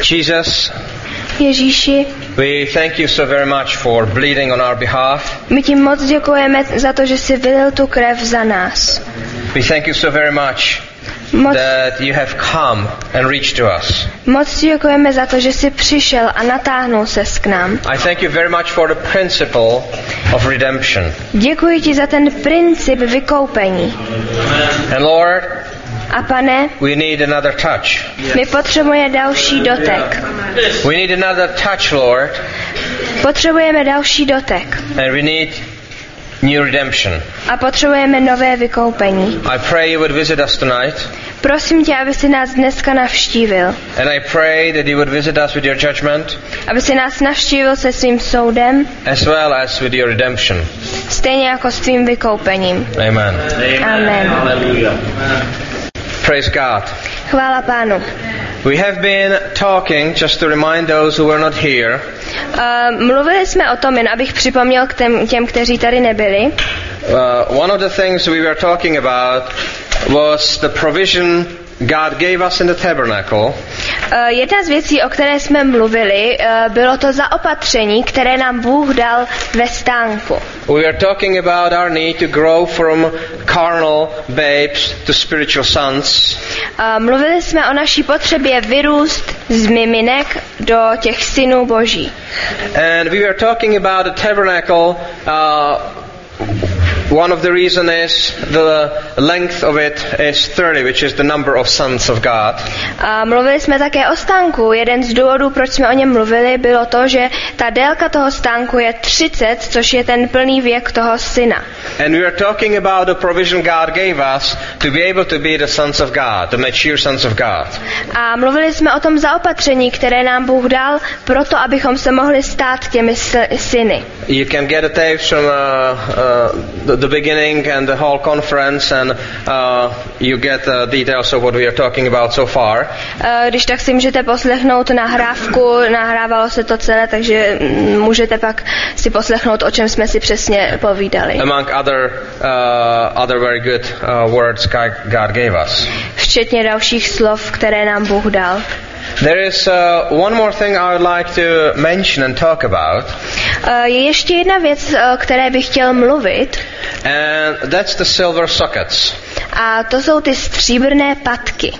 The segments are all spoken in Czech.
Jesus, Ježíši, we thank you so very much for bleeding on our behalf. my ti moc děkujeme za to, že jsi vylil tu krev za nás. We thank you so very much that you have come and reached to us. Moc ti děkujeme za to, že jsi přišel a natáhnul ses k nám. I thank you very much for the principle of redemption. Děkuji ti za ten princip vykoupení. And Lord, A Pane, we need another touch. my potřebujeme další dotek. We need another touch, Lord, Potřebujeme další dotek. and we need new redemption. A potřebujeme nové vykoupení. I pray you would visit us tonight, Prosím tě, aby si nás dneska navštívil. and I pray that you would visit us with your judgment Aby si nás navštívil se svým soudem, as well as with your redemption. stejně jako s tvým vykoupením. Amen. Amen. Praise God. Chvála Pánu. We have been talking, just to remind those who were not here, Mluvili jsme o tom, jen abych připomněl k těm, kteří tady nebyli. one of the things we were talking about was the provision God gave us in the tabernacle. Jedna z věcí, o které jsme mluvili, bylo to zaopatření, které nám Bůh dal ve stánku. We were talking about our need to grow from carnal babes to spiritual sons. Mluvili jsme o naší potřebě vyrůst z miminek do těch synů Boží. And we were talking about the tabernacle. One of the reasons is the length of it is 30, which is the number of sons of God. Mluvili jsme také o stánku. Jeden z důvodů, proč jsme o něm mluvili, bylo to, že ta délka toho stánku je 30, což je ten plný věk toho syna. And we were talking about the provision God gave us to be able to be the sons of God, the mature sons of God. A mluvili jsme o tom zaopatření, které nám Bůh dal, proto abychom se mohli stát těmi syny. You can get the tapes from the beginning and the whole conference, and you get details of what we are talking about so far. Když tak si můžete poslechnout nahrávku, nahrávalo se to celé, takže můžete pak si poslechnout, o čem jsme si přesně povídali. Among other very good words God gave us. Včetně dalších slov, které nám Bůh dal. There is one more thing I would like to mention and talk about. Je ještě jedna věc, o které bych chtěl mluvit. And that's the silver sockets. A to jsou ty stříbrné patky.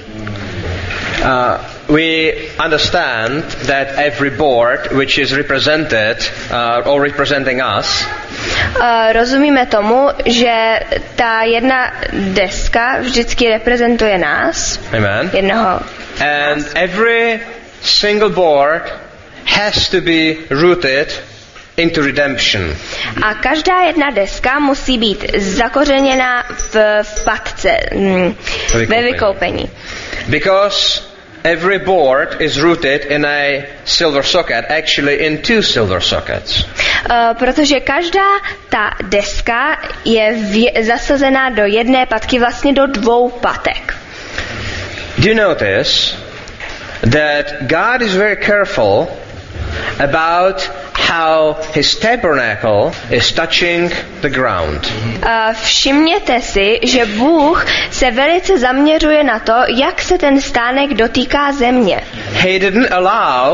We understand that every board which is represented or representing us, rozumíme tomu, že ta jedna deska vždycky reprezentuje nás. Amen. Jednoho. And every single board has to be rooted into redemption. A každá jedna deska musí být zakořeněna v patce, ve vykoupení. Because every board is rooted in a silver socket, actually in two silver sockets. Protože každá ta deska je zasazená do jedné patky, vlastně do dvou patek. Do you notice that God is very careful about how his tabernacle is touching the ground? Všimněte si, že Bůh se velice zaměřuje na to, jak se ten stánek dotýká země. He didn't allow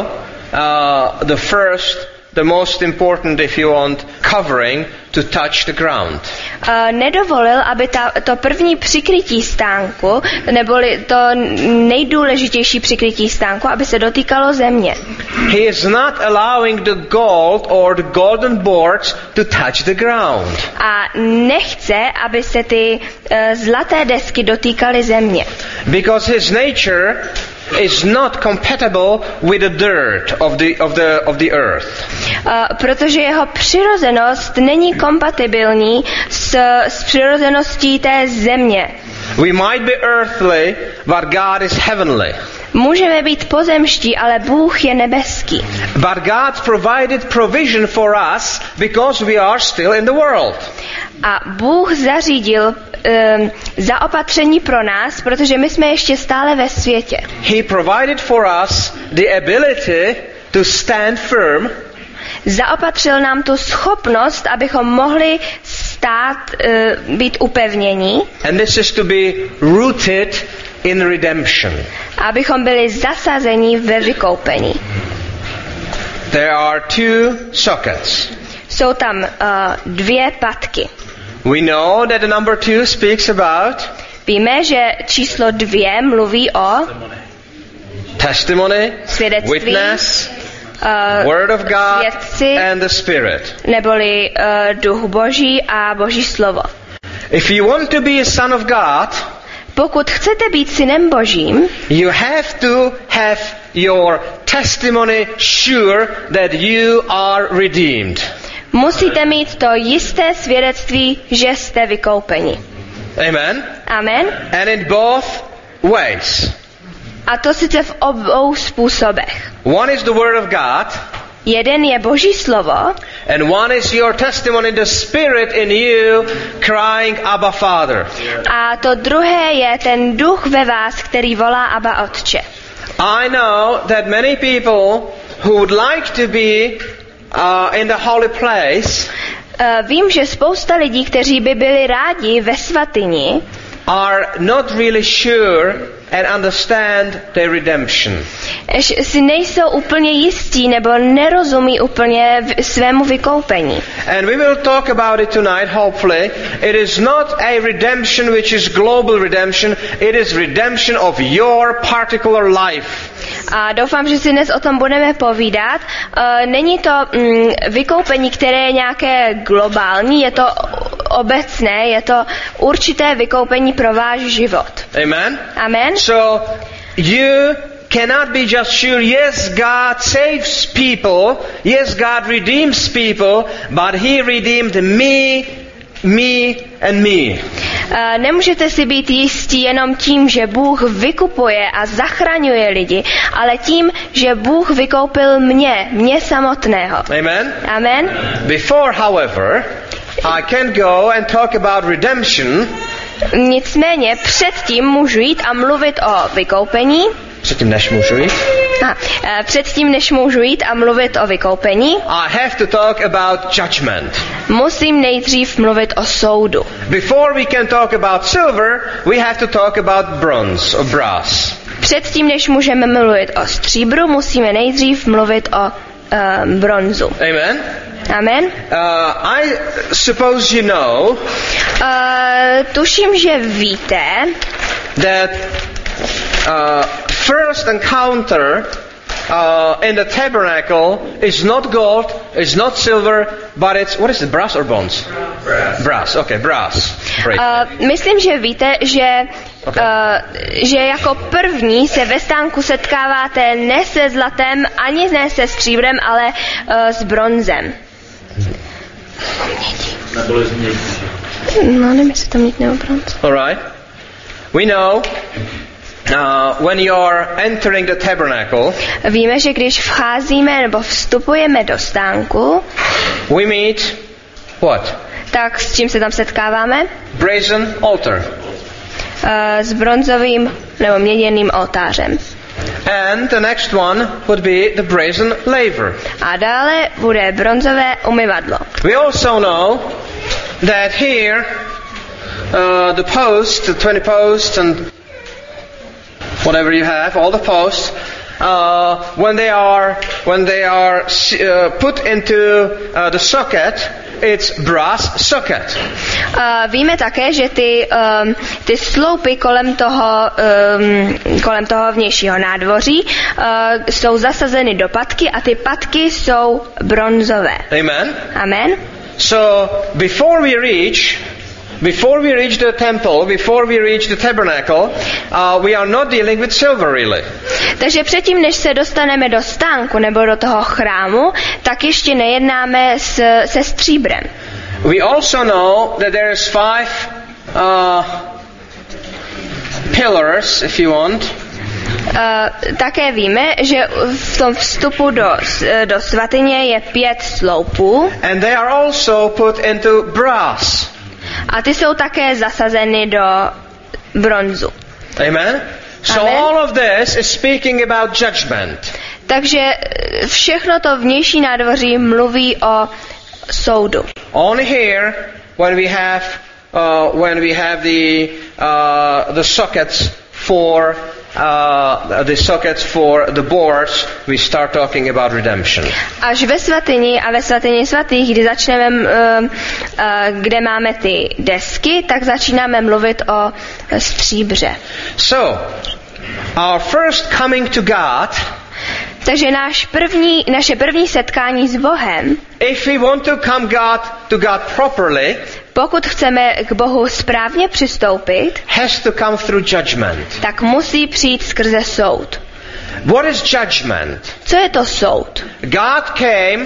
the most important, if you want, covering to touch the ground. Nedovolil, aby to první přikrytí stánku, neboli to nejdůležitější přikrytí stánku, aby se dotýkalo země. He is not allowing the gold or the golden boards to touch the ground. A nechce, aby se ty zlaté desky dotýkaly země. Because his nature is not compatible with the dirt of the earth. Protože jeho přirozenost není kompatibilní s přirozeností té země. We might be earthly, but God is heavenly. Můžeme být pozemští, ale Bůh je nebeský. But God provided provision for us because we are still in the world. A Bůh zařídil zaopatření pro nás, protože my jsme ještě stále ve světě. He provided for us the ability to stand firm. Zaopatřil nám tu schopnost, abychom mohli stát, být upevnění. And this is to be rooted in redemption. Abychom byli zasazeni ve vykoupení. There are two sockets. Jsou tam dvě patky. We know that the number 2 speaks about Víme, že číslo 2 mluví o testimony, svědectví, witness, Word of God svědci, and the Spirit. neboli duch Boží a Boží slovo. If you want to be a son of God, Pokud chcete být synem Božím, you have to have your testimony sure that you are redeemed. musíte mít to jisté svědectví, že jste vykoupeni. Amen? Amen. And in both ways. A to sice v obou způsobech. One is the Word of God, Jeden je Boží slovo and one is your testimony, the Spirit in you crying, Abba, Father. a to druhé je ten duch ve vás, který volá Abba, Otče. I know that many people who would like to be in the holy place Vím, že spousta lidí, kteří by byli rádi ve svatyni, are not really sure and understand their redemption. si nejsou úplně jistí nebo nerozumí úplně svému vykoupení. And we will talk about it tonight, hopefully. It is not a redemption which is global redemption. It is redemption of your particular life. A doufám, že si dnes o tom budeme povídat. Není to vykoupení, které je nějaké globální, je to obecné, je to určité vykoupení pro váš život. Amen? Amen. So, you cannot be just sure, yes, God saves people, yes, God redeems people, but He redeemed me and me. Nemůžete si být jistí jenom tím, že Bůh vykupuje a zachraňuje lidi, ale tím, že Bůh vykoupil mě samotného. Amen? Amen. Before, however, I can go and talk about redemption. Nicméně předtím můžu jít a mluvit o vykoupení. Předtím, než můžu jít. Předtím, než můžu jít a mluvit o vykoupení, I have to talk about judgment. musím nejdřív mluvit o soudu. Before we can talk about silver, we have to talk about bronze or brass. Předtím, než můžeme mluvit o stříbru, musíme nejdřív mluvit o bronzu. Amen? Amen. I suppose you know Tuším, že víte, that first encounter in the tabernacle is not gold, is not silver, but it's, what is it, brass or bronze? Brass, okay, brass. Myslím, že víte, že jako první se ve stánku setkáváte ne se zlatem, ani ne se stříbrem, ale s bronzem. Neboli z mědi. No, nevím, jestli to mít nebo bronz. Alright. We know when you are entering the tabernacle, Víme, že když vcházíme nebo vstupujeme do stánku, we meet what? tak s čím se tam setkáváme? Brazen altar. S bronzovým nebo měděným oltářem. And the next one would be the brazen laver. A dále bude bronzové umyvadlo. We also know that here the post, the 20 posts and whatever you have, all the posts, when they are put into the socket, it's brass socket. Víme také, že ty sloupy kolem toho vnějšího nádvoří jsou zasazeny do patky a ty patky jsou bronzové. Amen. Amen. So before we reach the temple, before we reach the tabernacle, we are not dealing with silver really. Takže předtím, než se dostaneme do stánku nebo do toho chrámu, tak ještě nejednáme se stříbrem. We also know that there is 5 pillars, if you want. Také víme, že v tom vstupu do svatyně je 5 sloupů. And they are also put into brass. A ty jsou také zasazeny do bronzu. Amen? So Amen. all of this is speaking about judgment. Takže všechno to vnější nádvoří mluví o soudu. Only here, when we have the sockets for the sockets for the boards, we start talking about redemption. Až ve svatyni a ve svatyni svatých, kdy začneme, kde máme ty desky, tak začínáme mluvit o stříbře. So, our first coming to God, takže naše první setkání s Bohem, if we want to come to God properly, pokud chceme k Bohu správně přistoupit, has to come through judgment. Tak musí přijít skrze soud. What is judgment? Co je to soud? God came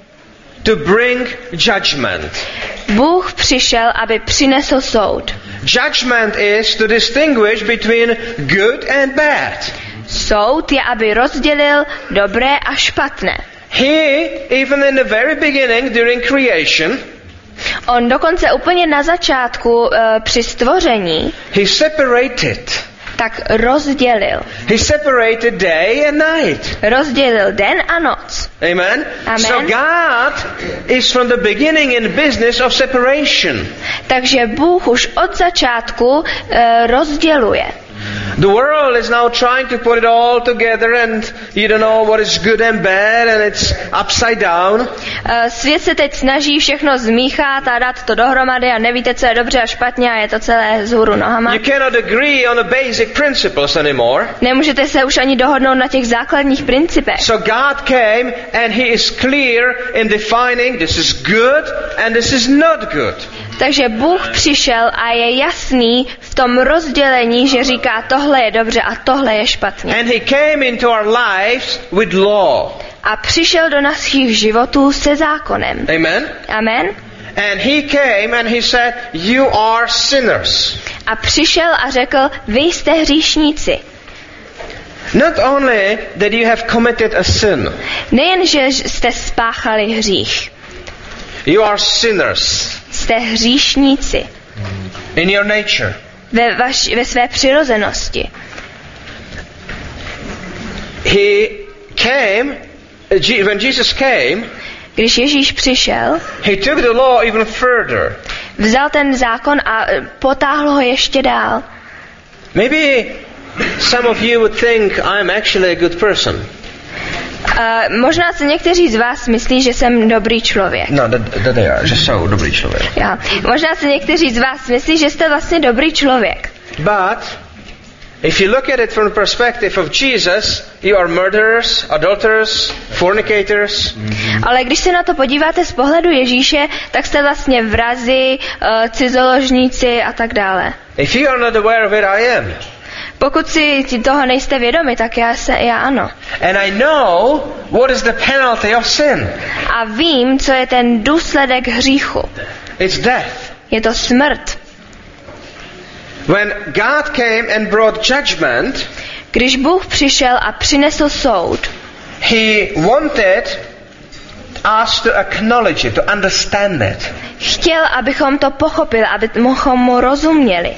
to bring judgment. Bůh přišel, aby přinesl soud. Judgment is to distinguish between good and bad. Soud je, aby rozdělil dobré a špatné. He, even in the very beginning during creation, on dokonce úplně na začátku při stvoření, he separated. Tak rozdělil. He separated day and night. Rozdělil den a noc. Amen. Amen. So God is from the beginning in business of separation. Takže Bůh už od začátku rozděluje. The world is now trying to put it all together and you don't know what is good and bad and it's upside down. Svět se teď snaží všechno zmíchat a dát to dohromady a nevíte, co je dobře a špatně a je to celé vzhůru nohama. You cannot agree on the basic principles anymore. Nemůžete se už ani dohodnout na těch základních principech. So God came and he is clear in defining this is good and this is not good. Takže Bůh přišel a je jasný v tom rozdělení, že říká, tohle je dobře a tohle je špatně. And he came into our lives with law. A přišel do našich životů se zákonem. Amen. Amen. And he came and he said, you are sinners. A přišel a řekl, vy jste hříšníci. Not only that you have committed a sin. Nejen, že jste spáchali hřích. You are sinners. Jste hříšníci. In your nature. Ve své přirozenosti. He came, when Jesus came, když Ježíš přišel, he took the law even further. Vzal ten zákon a potáhl ho ještě dál. Maybe some of you would think I'm actually a good person. Možná si někteří z vás myslí, že jsem dobrý člověk. No, that they are, že jsou dobrý člověk. Já. Možná si někteří z vás myslí, že jste vlastně dobrý člověk. But if you look at it from the perspective of Jesus, you are murderers, adulterers, fornicators. Ale když se na to podíváte z pohledu Ježíše, tak jste vlastně vrazi, cizoložníci a tak dále. If you are not aware of it, I am. Pokud si toho nejste vědomi, tak já ano. And I know what is the penalty of sin. A vím, co je ten důsledek hříchu. It's death. Je to smrt. When God came and brought judgment, když Bůh přišel a přinesl soud, he wanted us to acknowledge it, to understand it. Chtěl, abychom to pochopili, abychom mu rozuměli.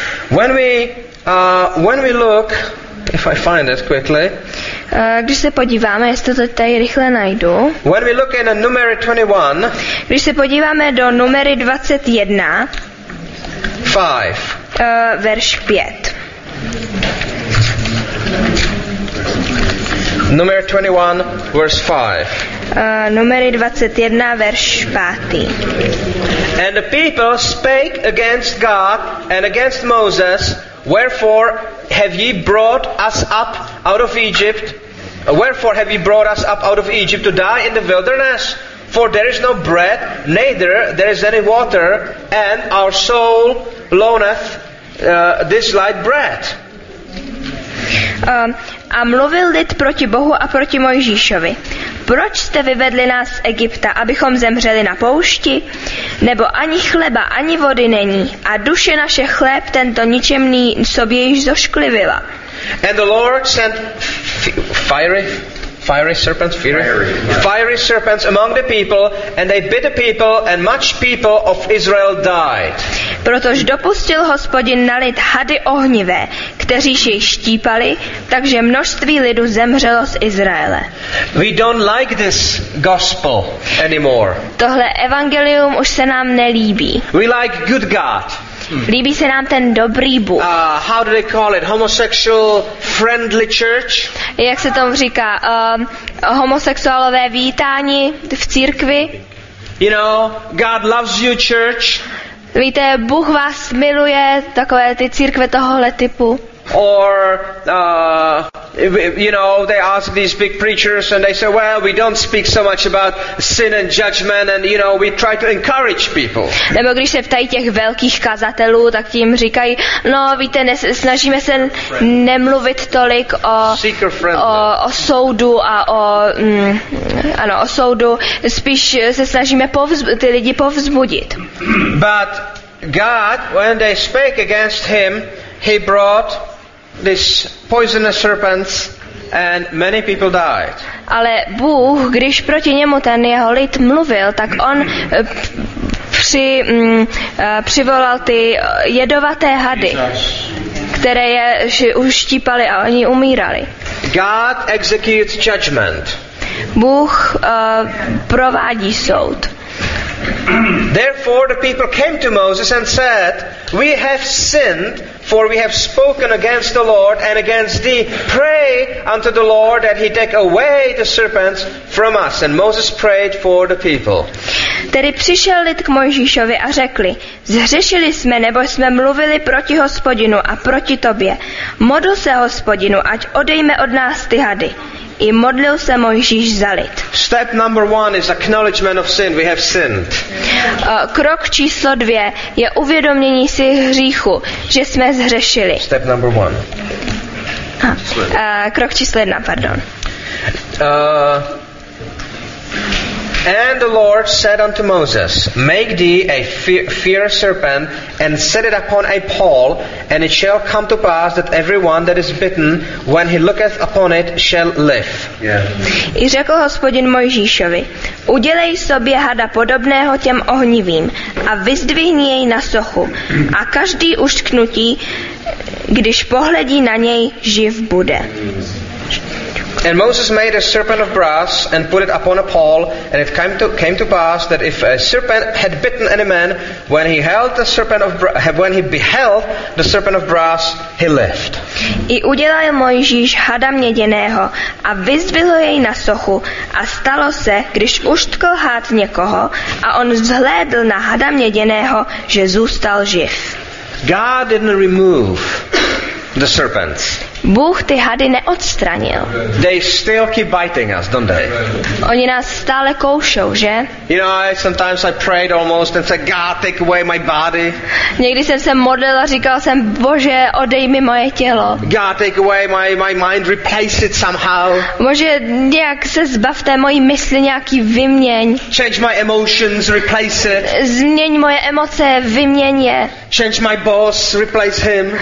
When we look, if I find it quickly, když se podíváme, jestli to tady rychle najdu. When we look in Numery 21, když se podíváme do Numery 21, 5. Verš 5. Numery 21, verse 5. Numery 21, verš 5. And the people spake against God and against Moses, wherefore have ye brought us up out of Egypt? Wherefore have ye brought us up out of Egypt to die in the wilderness? For there is no bread, neither there is any water, and our soul loneth this light bread. A mluvil lid proti Bohu a proti Mojžíšovi. Proč jste vyvedli nás z Egypta, abychom zemřeli na poušti? Nebo ani chleba, ani vody není, a duše naše chléb tento ničemný sobě již zošklivila. And the Lord sent fiery serpents among the people, and they bit the people, and much people of Israel died. Protož dopustil Hospodin na lid hady ohnivé, kteříž jej štípali, takže množství lidu zemřelo z Izraele. We don't like this gospel anymore. Tohle evangelium už se nám nelíbí. We like good God. Líbí se nám ten dobrý Bůh. How do they call it? Homosexual friendly church? Jak se tomu říká? Homosexuálové vítání v církvi. You know, God loves you, church. Víte, Bůh vás miluje, takové ty církve tohohle typu. Or, you know, they ask these big preachers and they say, well, we don't speak so much about sin and judgment and, you know, we try to encourage people. Nebo když se ptají těch velkých kazatelů, tak tím říkají, no víte, snažíme se nemluvit tolik o soudu a o soudu, spíš se snažíme ty lidi povzbudit. But God, when they spake against him, he brought these poisonous serpents and many people died. Ale Bůh, když proti němu ten jeho lid mluvil, tak on přivolal ty jedovaté hady, které je uštípaly a oni umírali. God executes judgment. Bůh provádí soud. Therefore the people came to Moses and said, we have sinned, for we have spoken against the Lord and against thee. Pray unto the Lord that he take away the serpents from us. And Moses prayed for the people. Tedy přišel lid k Mojžíšovi a řekli, zhřešili jsme, nebo jsme mluvili proti Hospodinu a proti tobě. Modl se Hospodinu, ať odejme od nás ty hady. I modlil se Mojžíš za lid. Step number 1 is acknowledgement of sin. We have sinned. Krok číslo 2 je uvědomění si hříchu, že jsme zhřešili. Step number 1. Krok číslo 1, pardon. And the Lord said unto Moses, make thee a fierce serpent, and set it upon a pole, and it shall come to pass that every one that is bitten, when he looketh upon it, shall live. I řekl Hospodin Mojžíšovi, udělej sobě hada podobného těm ohnivým a vyzdvihni jej na sochu, a každý uštknutí, když pohledí na něj, živ bude. And Moses made a serpent of brass and put it upon a pole, and it came to pass that if a serpent had bitten any man, when he beheld the serpent of brass, he lived. I udělal Mojžíš hada měděného a vyzdvihl jej na sochu, a stalo se, když uštkl hád někoho a on vzhlédl na hada měděného, že zůstal živ. God didn't remove the serpents. Bůh ty hady neodstranil. They still keep biting us, don't they? Oni nás stále koušou, že? You know, sometimes I prayed almost and said, God, take away my body. Někdy jsem se modlil a říkal jsem, Bože, odej mi moje tělo. God, take away my mind, replace it somehow. Bože, nějak se zbav té mojí mysli, nějaký vyměň. Change my emotions, replace it. Změň moje emoce, vyměň je. Change my boss, replace him.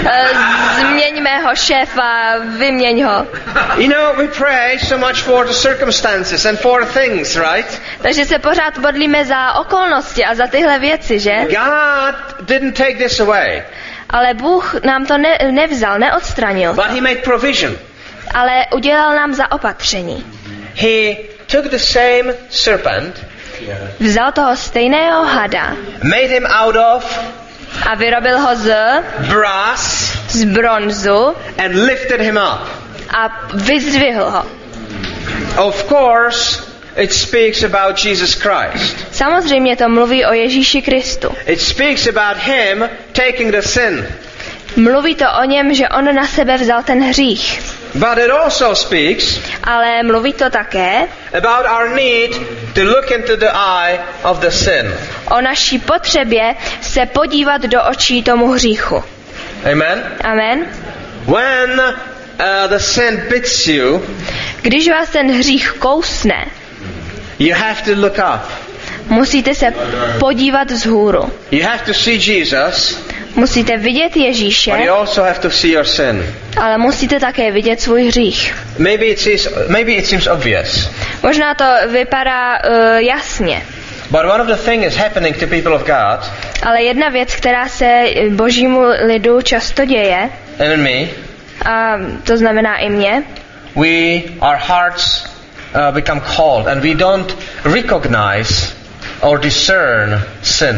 Změň mého šéfa, vyměň ho. You know, we pray so much for the circumstances and for things, right? Takže se pořád modlíme za okolnosti a za tyhle věci, že? God didn't take this away. Ale Bůh nám to nevzal, neodstranil. But he made provision. Ale udělal nám zaopatření. He took the same serpent. Vzal toho stejného hada. Made him out of a vyrobil ho brass, z bronzu and lifted him up. A vyzdvihl ho. Of course, it speaks about Jesus Christ. Samozřejmě to mluví o Ježíši Kristu. It speaks about him taking the sin. Mluví to o něm, že on na sebe vzal ten hřích. But it also speaks ale mluví to také about our need to look into the eye of the sin. O naší potřebě se podívat do očí tomu hříchu. Amen. Amen. When the sin bits you, když vás ten hřích kousne, you have to look up. Musíte se podívat vzhůru. You have to see Jesus. Musíte vidět Ježíše, but you also have to see your sin. Ale musíte také vidět svůj hřích. Maybe it seems obvious. Možná to vypadá jasně. But one of the things is happening to people of God. Ale jedna věc, která se božímu lidu často děje, and me, a to znamená i mě, our hearts become cold and we don't recognize or discern sin.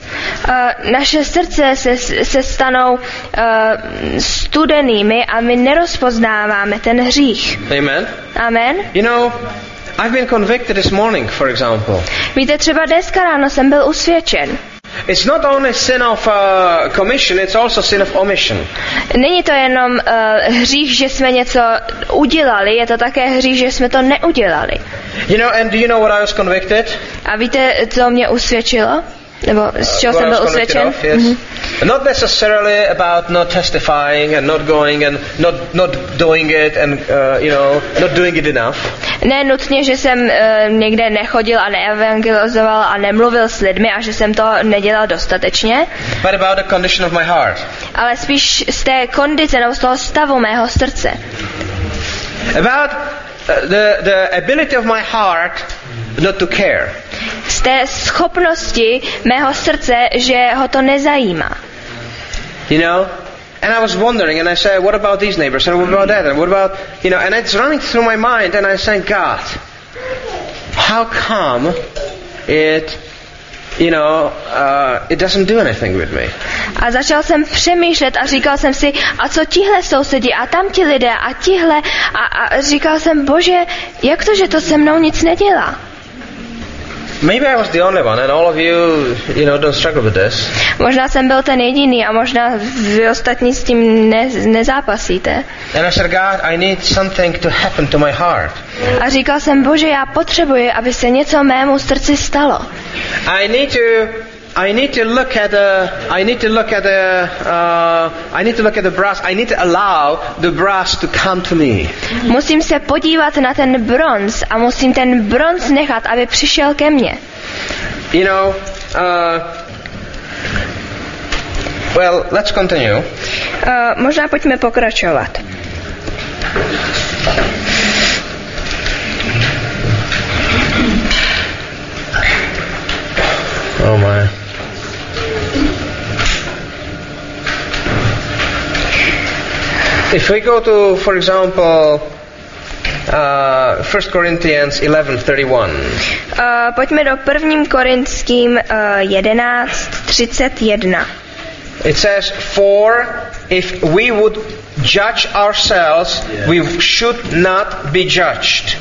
Naše srdce se stanou studenými a my nerozpoznáváme ten hřích. Amen. Amen. You know, I've been convicted this morning, for example. Víte, třeba dneska ráno jsem byl usvědčen. It's not only sin of commission, it's also sin of omission. Není to jenom hřích, že jsme něco udělali, je to také hřích, že jsme to neudělali. You know, and do you know what I was convicted? A víte, co mě usvědčilo? Nebo z čeho jsem byl usvědčen? Yes. Mm-hmm. Not necessarily about not testifying and not going and not doing it and not doing it enough. Ne nutně, že jsem někde nechodil a neevangelizoval a nemluvil s lidmi a že jsem to nedělal dostatečně. But about the condition of my heart. Ale spíš z té kondice nebo z toho stavu mého srdce. About the ability of my heart not to care. Z té schopnosti mého srdce, že ho to nezajímá. You know? And I was wondering, and I said, what about these neighbors? And what about that? And what about, and it's running through my mind, and I said, God, how come it doesn't do anything with me? A začal jsem přemýšlet a říkal jsem si, a co tihle sousedi a tam ti lidé a tihle a říkal jsem, Bože, jak to, že to se mnou nic nedělá? Maybe I was the only one, and all of you, don't struggle with this. Možná jsem byl ten jediný a možná vy ostatní s tím nezápasíte. And I said, God, I need something to happen to my heart. A říkal jsem, Bože, já potřebuji, aby se něco mému srdci stalo. I need to look at the brass. I need to allow the brass to come to me. Musím se podívat na ten bronz a musím ten bronz nechat, aby přišel ke mně. Well, let's continue. Možná pojďme pokračovat. Oh my. If we go to, for example, 1 Corinthians 11:31. Pojďme do 1. Korinským 11:31. It says, for if we would judge ourselves, we should not be judged.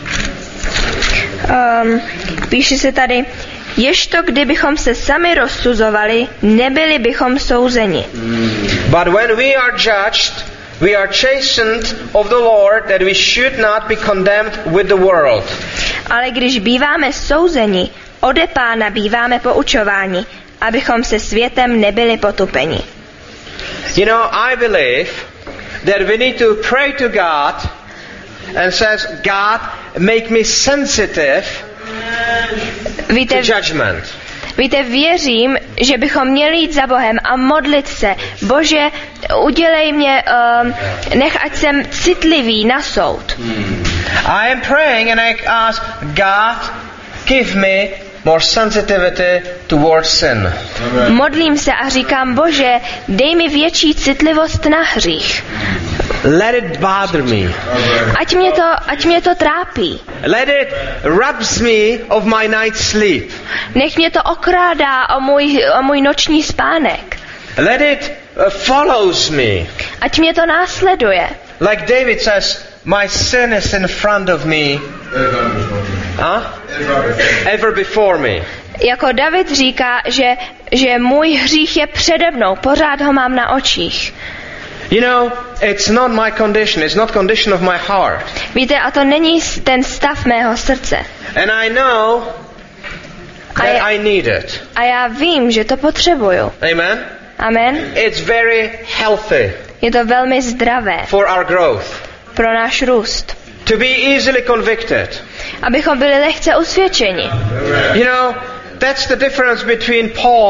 Píše se tady, ježto kdybychom se sami rozsuzovali, nebyli bychom souzeni. But when we are judged, we are chastened of the Lord, that we should not be condemned with the world. Ale když býváme souzeni, ode Pána býváme poučováni, abychom se světem nebyli potupeni. I believe that we need to pray to God and says, God, make me sensitive to judgment. Víte, věřím, že bychom měli jít za Bohem a modlit se. Bože, udělej mě, nech ať jsem citlivý na soud. I am praying and I ask God, give me more sensitivity towards sin. Modlím se a říkám, Bože, dej mi větší citlivost na hřích. Let it bother me. Ať mě to trápí. Let it robs me of my night sleep. Nech mě to okrádá o můj noční spánek. Let it follows me. Ať mě to následuje. Like David says, my sin is in front of me. Ever before me. Jako David říká, že můj hřích je přede mnou, pořád ho mám na očích. It's not my condition, it's not condition of my heart. Víte, a to není ten stav mého srdce. And I know that I need it. A já vím, že to potřebuju. Amen. Amen. It's very healthy. Je to velmi zdravé. For our growth. Pro náš růst. To be easily convicted. Abychom byli lehce usvědčeni. That's the difference between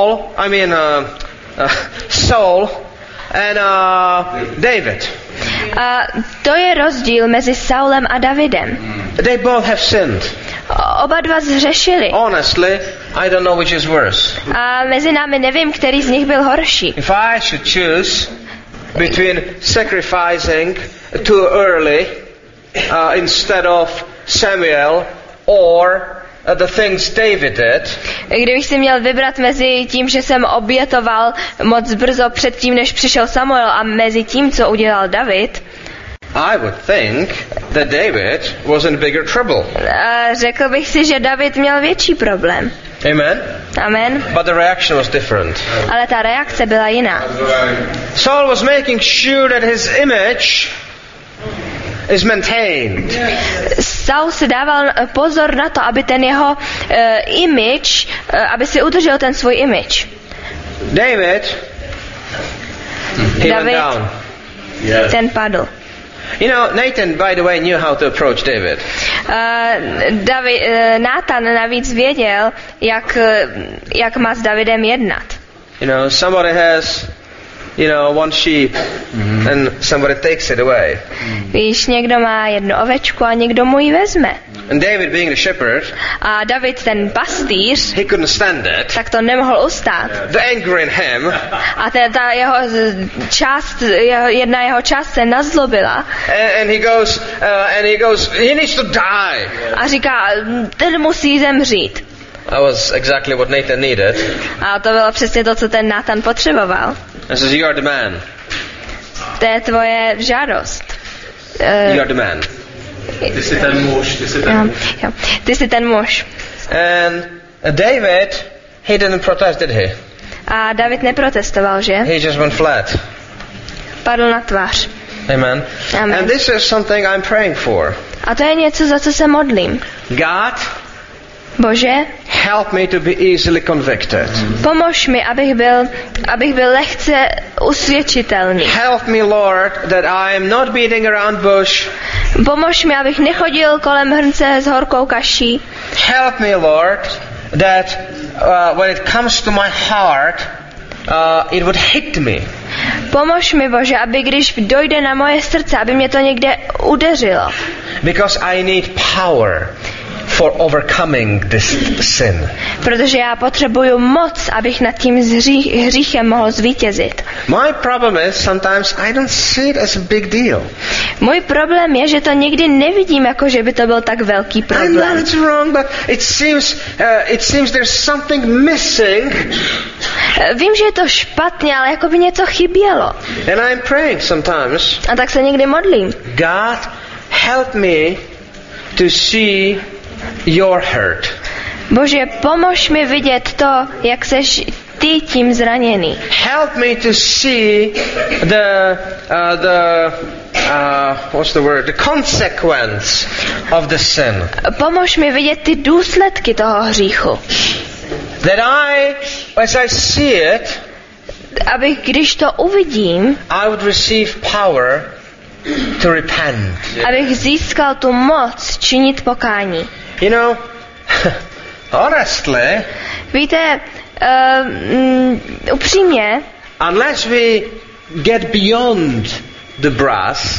Saul and David. A to je rozdíl mezi Saulem a Davidem. They both have sinned. Oba dva zhřešili. Honestly, I don't know which is worse. A mezi námi nevím, který z nich byl horší. If I should choose between sacrificing too early instead of Samuel or the things David did, Kdybych si měl vybrat mezi tím, že jsem obětoval moc brzo předtím, než přišel Samuel, a mezi tím, co udělal David, I would think that David was in bigger trouble. řekl bych si, že David měl větší problém. Amen? Amen. But the reaction was different. Ale ta reakce byla jiná. Saul was making sure that his image is maintained. Saul si dával pozor na to, aby ten jeho image, aby si udržel ten svůj image. David, he went down. Ten padl. You know, Nathan, by the way, knew how to approach David. Nátan navíc věděl, jak má s Davidem jednat. You know, somebody has, one sheep and somebody takes it away. Víš, někdo má jednu ovečku a někdo mu ji vezme. And David, being the shepherd, A David, ten pastýř, he couldn't stand it. tak to nemohl ustát. The anger in him. A ta jedna jeho část se nazlobila. And he goes, he needs to die. A říká, ten musí zemřít. That was exactly what Nathan needed. A to bylo přesně to, co ten Nátan potřeboval. And says, you are the man. To je tvoje žádost. You are the man. Ty jsi ten muž, Jo. Ty jsi ten muž. And David, he didn't protest, did he? A David neprotestoval, že? He just went flat. Padl na tvář. Amen. Amen. And this is something I'm praying for. A to je něco, za co se modlím. God, Bože, help me to be easily convicted. pomož mi, abych byl lehce usvědčitelný. Help me, Lord, that I am not beating around bush. Pomož mi, abych nechodil kolem hrnce s horkou kaší. Help me, Lord, that when it comes to my heart, it would hit me. Pomož mi, Bože, aby když dojde na moje srdce, aby mě to někde udeřilo. Because I need power for overcoming this sin. Protože já potřebuju moc, abych nad tím hříchem mohl zvítězit. My problem is sometimes I don't see it as a big deal. Můj problém je, že to nikdy nevidím, jako že by to byl tak velký I know problém. it's wrong, but it seems there's something missing. Vím, že je to špatně, ale jako by něco chybělo. And I'm praying sometimes, A tak se někdy modlím. God, help me to see your hurt. Bože, pomož mi vidět to, jak seš ty tím zraněný. Help me to see the consequence of the sin. Pomož mi vidět ty důsledky toho hříchu. That as I see it, Abych, když to uvidím, I would receive power to repent. abych získal tu moc činit pokání. You know, honestly, Víte, upřímně, unless we get beyond the brass,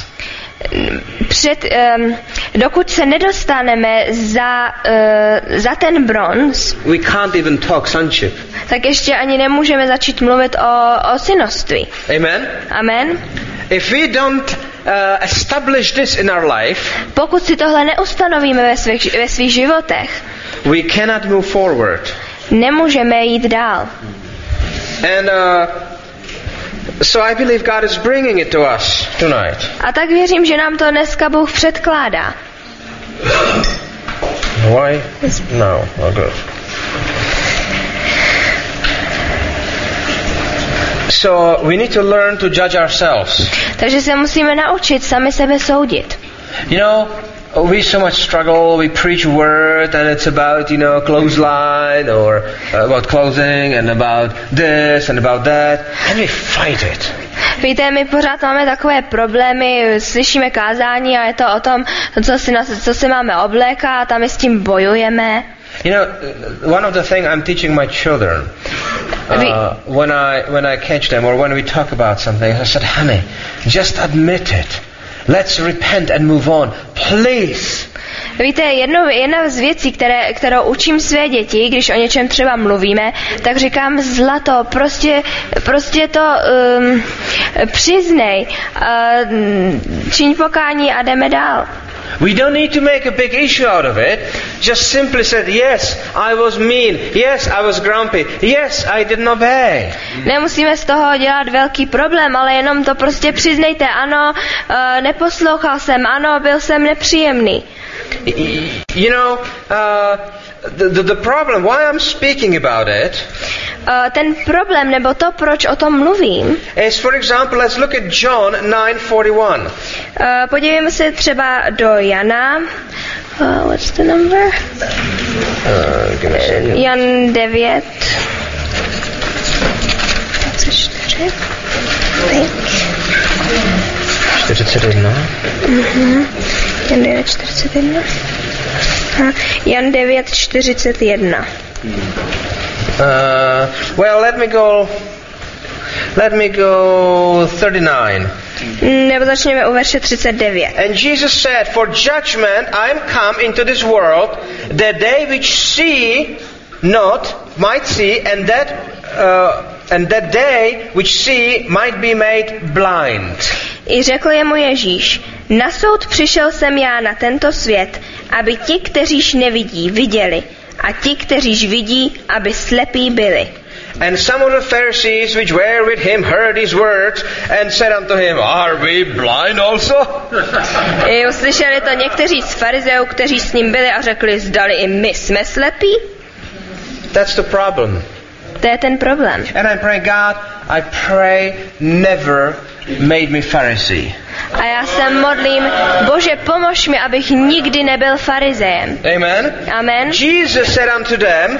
dokud se nedostaneme za ten bronz, we can't even talk sonship. tak ještě ani nemůžeme začít mluvit o synoství. Amen? Amen? If we don't establish this in our life, Pokud si tohle neustanovíme ve svých životech, we cannot move forward. nemůžeme jít dál. And so I believe God is bringing it to us tonight. A tak věřím, že nám to dneska Bůh předkládá. Why? No, oh good. So we need to learn to judge ourselves. Takže se musíme naučit sami sebe soudit. You know, we so much struggle, we preach word and it's about, clothesline or about clothing and about this and about that and we fight it. Víte, my pořád máme takové problémy, slyšíme kázání a je to o tom, co si máme oblékat a my s tím bojujeme. You know, one of the things I'm teaching my children, when I catch them or when we talk about something, I said, honey, just admit it. Let's repent and move on. Please. Víte, jedna z věcí, kterou učím své děti, když o něčem třeba mluvíme, tak říkám, zlato, prostě to přiznej, čiň pokání a jdeme dál. We don't need to make a big issue out of it. Just simply said, yes, I was mean. Yes, I was grumpy. Yes, I didn't obey. Nemusíme z toho dělat velký problém, ale jenom to prostě přiznejte. Ano, neposlouchal jsem, ano, byl jsem nepříjemný. You know, the problem, why I'm speaking about it, ten problém, nebo to, proč o tom mluvím, is, for example, let's look at John 9:41. Podívejme se třeba do Jana. What's the number? Jan 9. 24. 41. Jan 9, 41. Jan 9, 41. Well, let me go 39. Nebo začněme u verše 39. And Jesus said, for judgment I am come into this world, that they which see not might see, and that they which see might be made blind. I řekl jemu Ježíš, na soud přišel jsem já na tento svět, aby ti, kteříž nevidí, viděli, a ti, kteříž vidí, aby slepí byli. And some of the Pharisees which were with him heard these words and said unto him, are we blind also? I uslyšeli to někteří z farizeů, kteří s ním byli a řekli, zdali i my jsme slepí? That's the problem. To je ten problém. And I pray, God, I pray never made me Pharisee. A já se modlím, Bože, pomož mi, abych nikdy nebyl farizejem. Amen. Amen. Jesus said unto them,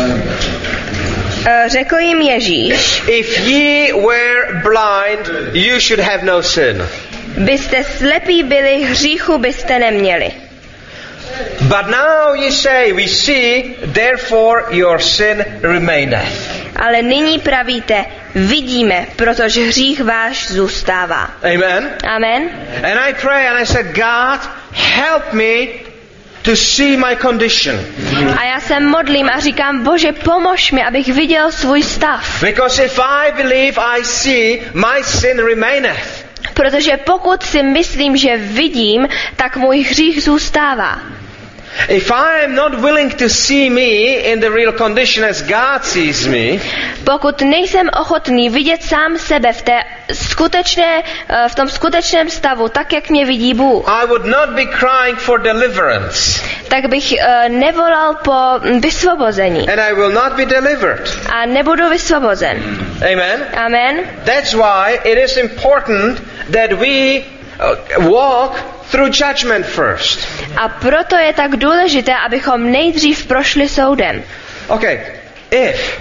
řekl jim Ježíš, if ye were blind, you should have no sin. Byste slepí byli, hříchu byste neměli. But now ye say, we see, therefore your sin remaineth. Ale nyní pravíte, vidíme, protože hřích váš zůstává. Amen. Amen. And I pray and I said, God, help me to see my condition. A já se modlím a říkám, Bože, pomož mi, abych viděl svůj stav. Because if I believe I see, my sin remaineth. Protože pokud si myslím, že vidím, tak můj hřích zůstává. If I am not willing to see me in the real condition as God sees me, pokud nejsem ochotný vidět sám sebe v tom skutečném stavu, tak jak mě vidí Bůh, I would not be crying for deliverance. tak bych nevolal po vysvobození. And I will not be delivered. A nebudu vysvobozen. Amen. Amen. That's why it is important that we walk through judgment first. A proto je tak důležité, abychom nejdřív prošli soudem. Okay, if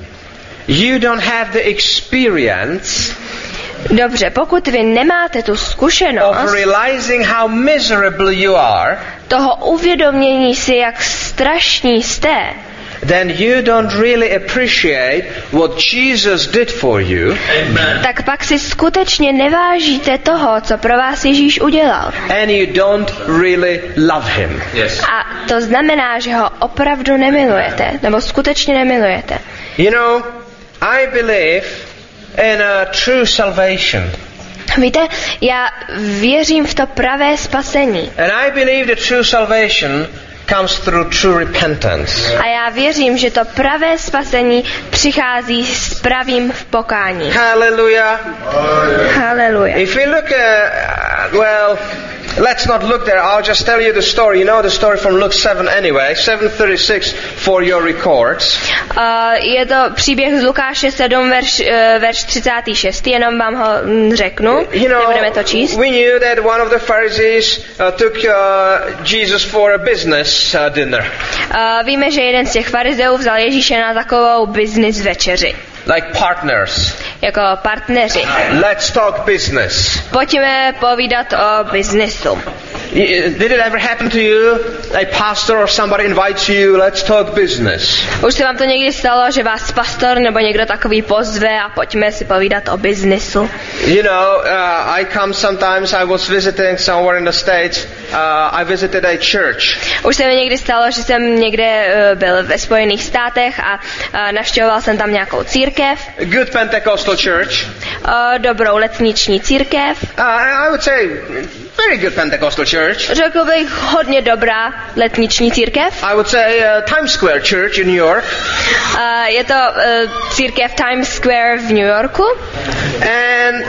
you don't have the experience Dobře, pokud vy nemáte tu zkušenost of realizing how miserable you are, toho uvědomění si, jak strašní jste, then you don't really appreciate what Jesus did for you. tak pak si skutečně nevážíte toho, co pro vás Ježíš udělal. And you don't really love him. Yes. A to znamená, že ho opravdu nemilujete, nebo skutečně nemilujete. You know, I believe in a true salvation. Víte, já věřím v to pravé spasení. And I believe the true salvation comes through true repentance. A já věřím, že to pravé spasení přichází s pravým v pokání. Hallelujah. Haleluja. If we look well, let's not look there. I'll just tell you the story. You know the story from Luke 7 anyway. 7:36 for your records. Je to příběh z Lukáše 7, verš 36, jenom vám ho řeknu, nebudeme to číst. We knew that one of the Pharisees took Jesus for a business dinner. Víme, že jeden z těch farizeů vzal Ježíše na takovou business večeři. Like partners. Jako partneři. Let's talk business. Pojďme povídat o biznesu. Did it ever happen to you? A pastor or somebody invites you, let's talk business. Už se vám to někdy stalo, že vás pastor nebo někdo takový pozve a pojďme si povídat o biznesu? You know, I come sometimes, I was visiting somewhere in the States, I visited a church. Už se mi někdy stalo, že jsem někde byl ve Spojených státech a navštěvoval jsem tam nějakou církev. A good Pentecostal church. dobrou letniční církev. I would say very good Pentecostal church. Řekl bych hodně dobrá letniční církev. I would say Times Square Church in New York. Je to církev Times Square v New Yorku. And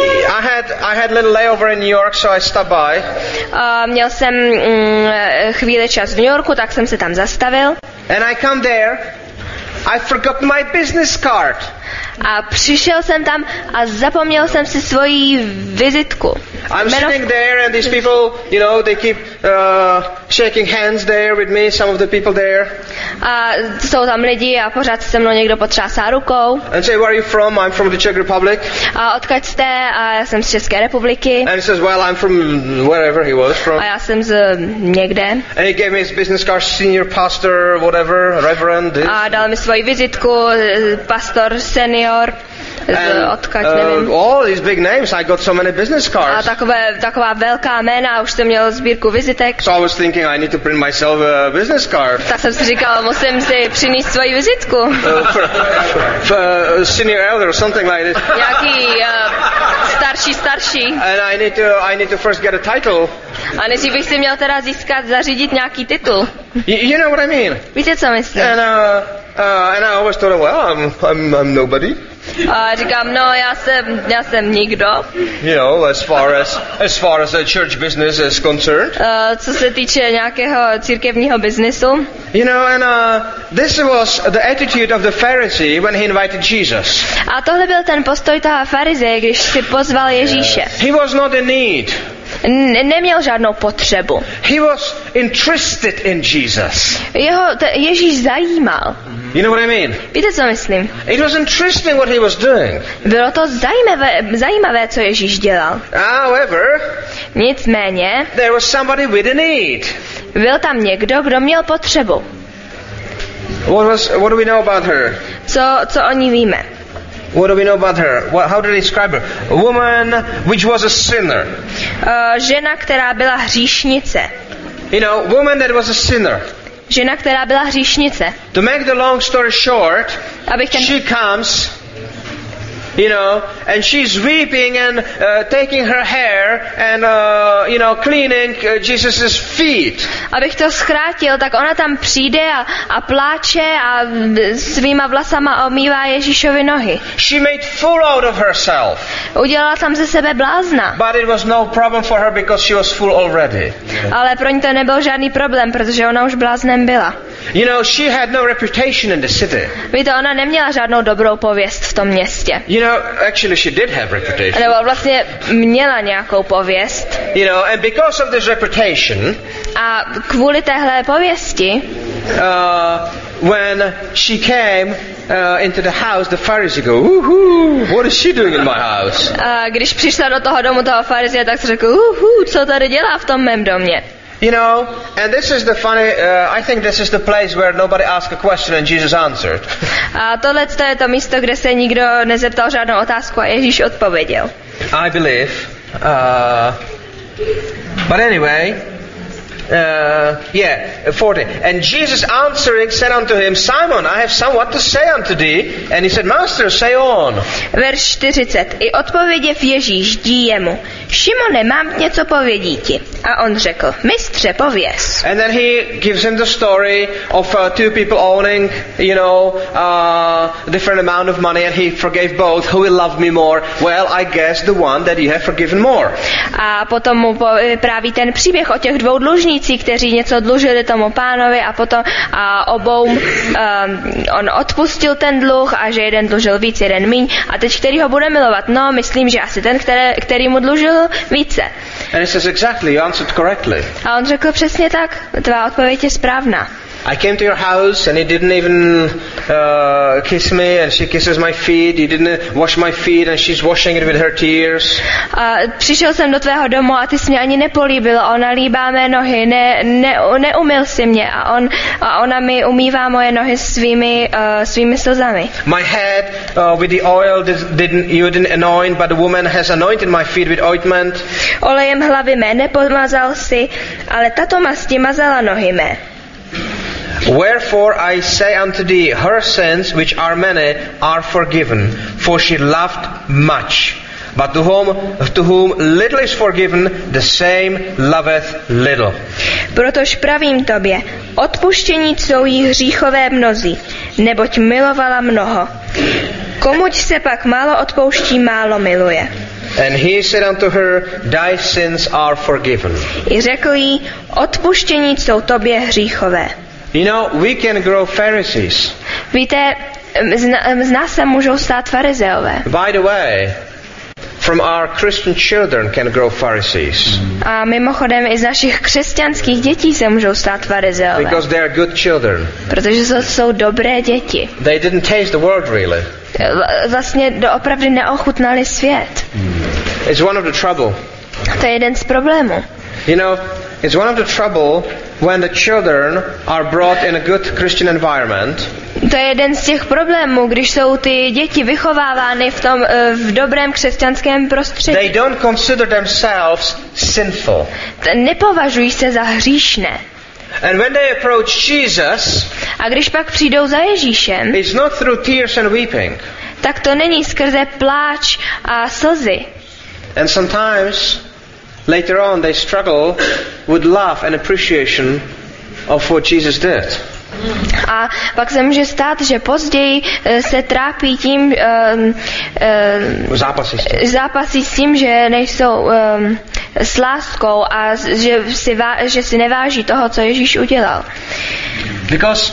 I had a little layover in New York, so I stopped by. Měl jsem chvíli čas v New Yorku, tak jsem se tam zastavil. And I come there. I forgot my business card. A přišel jsem tam a zapomněl jsem si svoji vizitku. I'm sitting there and these people, you know, they keep shaking hands there with me, some of the people there. A jsou tam lidi a pořád se mnou někdo potřásá rukou. And say, where are you from? I'm from the Czech Republic. A odkud jste? A já jsem z České republiky. And he says, well, I'm from wherever he was from. A já jsem z někde. And he gave me his business card, senior pastor, whatever, reverend. This. A dal mi svoji vizitku, pastor, senior. Odkud, nevím. All these big names, I got so many business cards. A taková velká jména, už jsem měl sbírku vizitek. So I was thinking I need to print myself a business card. Tak jsem si říkal, musím si přinést svoji vizitku. For senior elder or something like this. Nějaký starší. And I need to first get a title. A než bych si měl teda zařídit nějaký titul. You know what I mean? Víte, co myslím? And I always thought, well, I'm nobody. A říkám, no, já jsem nikdo. You know, as far as the church business is concerned. Co se týče nějakého církevního biznesu. You know, and this was the attitude of the Pharisee when he invited Jesus. A tohle byl ten postoj toho farizeje, když si pozval Ježíše. He was not in need. Neměl žádnou potřebu. He was interested in Jesus. Ježíš zajímal. You know what I mean? Víte, co myslím? It was interesting what he was doing. Bylo to zajímavé, co Ježíš dělal. However, nicméně, there was somebody with a need. Byl tam někdo, kdo měl potřebu. What do we know about her? Co o ní víme? What do we know about her? How did he describe her? A woman which was a sinner. Žena, která byla hříšnice. You know, woman that was a sinner. Žena, která byla hříšnice. To make the long story short, she comes, you know, and she's weeping and taking her hair and, you know, cleaning Jesus's feet. Abych to zkrátil, tak ona tam přijde a pláče a svýma vlasama omývá Ježíšovi nohy. She made fool out of herself. Udělala tam ze sebe blázna. But it was no problem for her because she was full already. Ale pro ní to nebyl žádný problém, protože ona už bláznem byla. You know, she had no reputation in the city. Víte, ona neměla žádnou dobrou pověst v tom městě. You know, actually she did have reputation. Nebo vlastně měla nějakou pověst. You know, and because of this reputation, a kvůli téhle pověsti, when she came into the house, the Pharisee go, "Woohoo! What is she doing in my house?" Když přišla do toho domu toho farizea, tak se řekl, co tady dělá v tom mém domě? You know, and this is the funny, I think this is the place where nobody asked a question and Jesus answered. A tohle je to místo, kde se nikdo nezeptal žádnou otázku a Ježíš odpověděl. I believe. But anyway, 40. And Jesus answering said unto him, Simon, I have somewhat to say unto thee. And he said, Master, say on. Verš 40. I odpověděv Ježíš dí jemu, Šimone, mám něco povědíti. A on řekl, mistře, pověz. And then he gives him the story of two people owning, you know, different amount of money, and he forgave both. Who will love me more? Well, I guess the one that you have forgiven more. A potom mu vypráví ten příběh o těch dvou dlužnících, kteří něco dlužili tomu pánovi a potom obou on odpustil ten dluh a že jeden dlužil víc, jeden míň. A teď který ho bude milovat? No, myslím, že asi ten, který mu dlužil více. And he says, exactly, you answered correctly. A on řekl přesně tak, tvá odpověď je správná. I came to your house and he didn't even kiss me and she kisses my feet. He didn't wash my feet and she's washing it with her tears. Přišel jsem do tvého domu a ty jsi mě ani nepolíbil. Ona líbá mé nohy, neumyl si mě a ona mi umývá moje nohy svými slzami. My head with the oil you didn't anoint, but the woman has anointed my feet with ointment. Olejem hlavy mé nepomazal si, ale tato masti mazala nohy mé. Wherefore I say unto thee, her sins, which are many, are forgiven, for she loved much. But to whom little is forgiven, the same loveth little. Protož pravím tobě, odpuštění jsou jí hříchové mnozí, neboť milovala mnoho. Komuť se pak málo odpouští, málo miluje. And he said unto her, thy sins are forgiven. I řekl jí, odpuštění jsou tobě hříchové. You know, we can grow Pharisees. Víte, z nás se můžou stát farizeové. By the way, from our Christian children can grow Pharisees. A mimochodem i z našich křesťanských dětí se můžou stát farizeové. Because they are good children. Protože jsou dobré děti. They didn't taste the world really. Vlastně doopravdy neochutnali svět. It's one of the trouble. To je jeden z problémů. You know, it's one of the trouble when the children are brought in a good Christian environment. To je jeden z těch problémů, když jsou ty děti vychovávány v dobrém křesťanském prostředí. They don't consider themselves sinful. Nepovažují se za hříšné. And when they approach Jesus, a když pak přijdou za Ježíšem, it's not through tears and weeping. Tak to není skrze pláč a slzy. And sometimes later on they struggle with love and appreciation of what Jesus did. A pak se může stát, že později se trápí tím, zápasí s tím, že nejsou s láskou a že si neváží toho, co Ježíš udělal. Because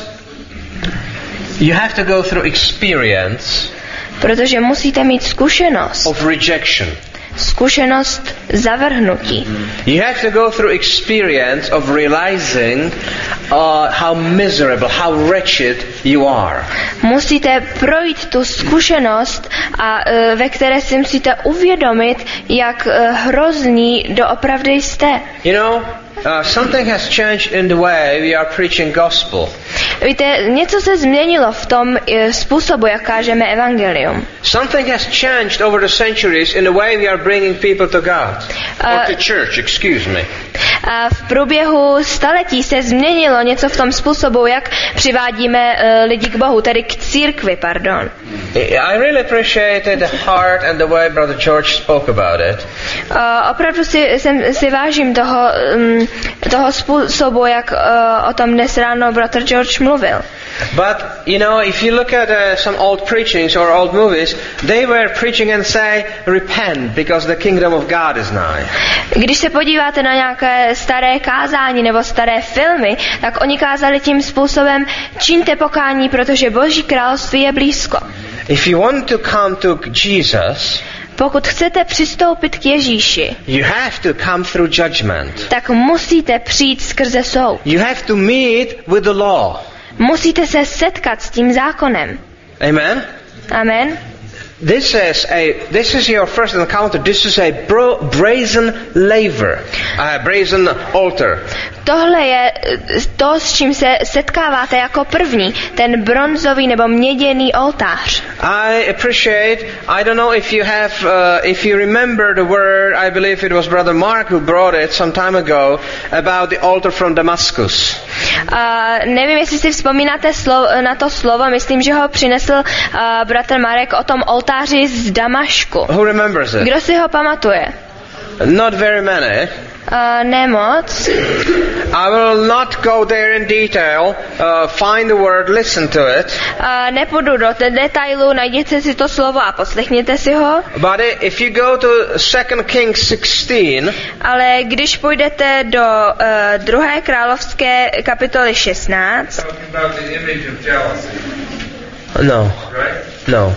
you have to go through experience. Protože musíte mít zkušenost. Of rejection. Zkušenost zavrhnutí. You have to go through experience of realizing how miserable, how wretched you are. Musíte projít tu zkušenost, ve které si musíte uvědomit, jak hrozný doopravdy jste. You know, something has changed in the way we are preaching gospel. Víte, něco se změnilo v tom způsobu, jak kážeme evangelium. Something has changed over the centuries in the way we are bringing people to God. Or to church, excuse me. A v průběhu staletí se změnilo něco v tom způsobu, jak přivádíme lidi k Bohu, tedy k církvi, pardon. I really appreciated the heart and the way Brother George spoke about it. Opravdu si vážím toho způsobu, jak o tom dnes ráno Brother George mluvil. But, you know, if you look at some old preachings or old movies, they were preaching and say, repent, because the kingdom of God is nigh. Když se podíváte na nějaké staré kázání nebo staré filmy, tak oni kázali tím způsobem, čiňte pokání, protože Boží království je blízko. If you want to come to Jesus, pokud chcete přistoupit k Ježíši, you have to come through judgment. Tak musíte přijít skrze soud. You have to meet with the law. Musíte se setkat s tím zákonem. Amen. Amen. This is your first encounter. This is a brazen laver, a brazen altar. Tohle je to, s čím se setkáváte jako první, ten bronzový nebo měděný oltář. I appreciate. I don't know if you remember the word. I believe it was Brother Mark who brought it some time ago about the altar from Damascus. Nevím, jestli si vzpomínáte na to slovo. Myslím, že ho přinesl bratr Marek o tom oltáři z Damašku. Who remembers it? Kdo si ho pamatuje? Not very many. Nemoc. I will not go there in detail. Find the word, listen to it. Nepůjdu do detailu, najděte si to slovo a poslechněte si ho. But if you go to 2 Kings 16, ale když půjdete do 2. královské kapitoly 16, no. No.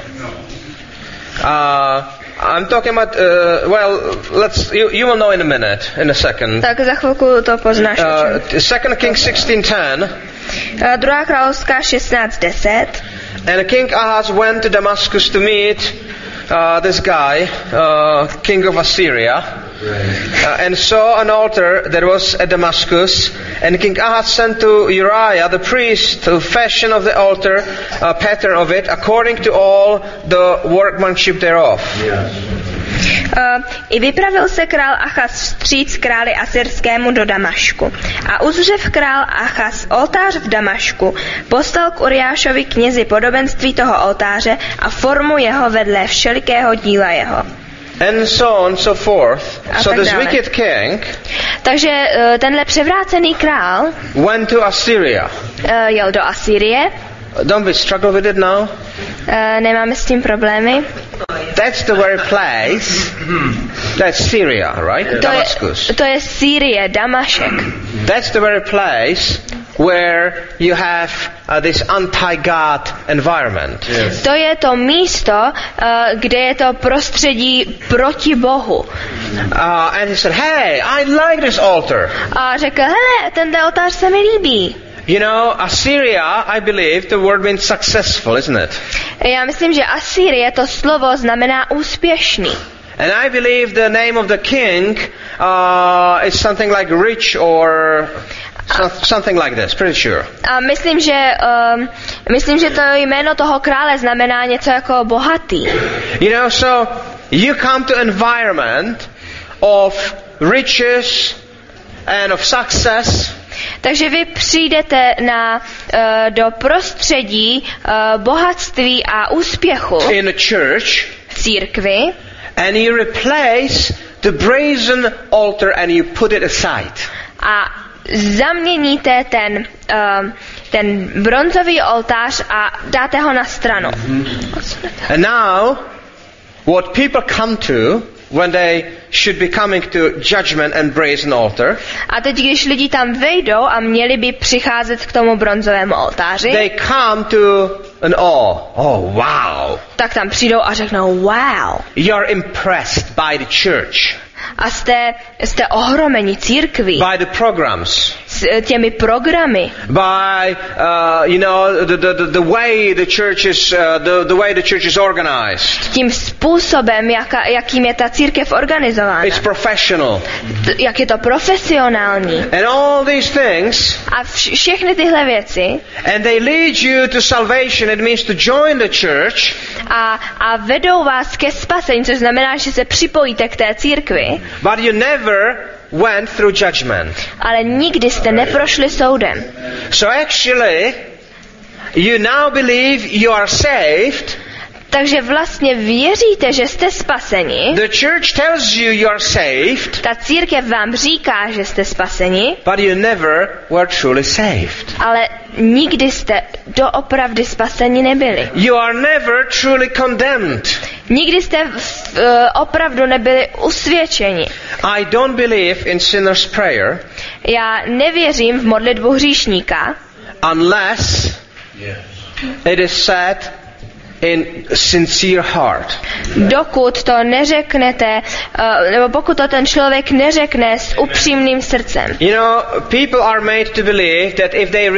I'm talking about, you will know in a minute, in a second. Tak za chvilku to poznáš. 2 Kings 16:10. 2. královská 16:10. And King Ahaz went to Damascus to meet this guy, king of Assyria, and saw an altar that was at Damascus. And King Ahaz sent to Uriah the priest to fashion of the altar a pattern of it according to all the workmanship thereof. I vypravil se král Achaz vstříc králi asyrskému do Damašku. A uzřev král Achaz oltář v Damašku, poslal k Uriášovi knězi podobenství toho oltáře a formu jeho vedle všelikého díla jeho. And so on, so forth. So this wicked king Takže tenhle převrácený král went to Assyria. Jel do Asýrie. Don't we struggle with it now? Nemáme s tím problémy. That's the very place. That's Syria, right? Damascus. To je Sýrie, Damašek. That's the very place where you have this anti-God environment. Yes. To je to místo, kde je to prostředí proti Bohu. And he said, "Hey, I like this altar." A řekl, hele, tenhle oltář se mi líbí. You know, Assyria, I believe, the word means successful, isn't it? Já myslím, že Asýrie, to slovo znamená úspěšný. And I believe the name of the king is something like rich or something like this, pretty sure. A myslím, že to jméno toho krále znamená něco jako bohatý. You know, so you come to environment of riches and of success. Takže vy přijdete do prostředí bohatství a úspěchu in a church, v církvi, and you replace the brazen altar and you put it aside. A zaměníte ten bronzový oltář a dáte ho na stranu. And now, what people come to when they should be coming to judgment and brazen altar. A teď, když lidi tam vejdou a měli by přicházet k tomu bronzovému oltáři, they come to an awe. Oh, wow. Tak tam přijdou a řeknou wow. You're impressed by the church. A jste ohromeni církví. By the programs. S těmi programy. By you know the way the church is the way the church is organized. Tím způsobem, jakým je ta církev organizována. It's professional. Jak je to profesionální. And all these things. A všechny tyhle věci. And they lead you to salvation. It means to join the church. A vedou vás ke spasení, což znamená, že se připojíte k té církvi. But you never went through judgment. Ale nikdy jste neprošli soudem. So actually, you now believe you are saved. Takže vlastně věříte, že jste spaseni. The church tells you you are saved. Ta církev vám říká, že jste spaseni. But you never were truly saved. Ale nikdy jste doopravdy spaseni nebyli. You are never truly condemned. Nikdy jste opravdu nebyli usvědčeni. I don't believe in sinner's prayer. Já nevěřím v modlitbu hříšníka. Unless it is said in sincere heart. Dokud to neřeknete, nebo pokud to ten člověk neřekne s upřímným srdcem. You know, people are made to believe that if they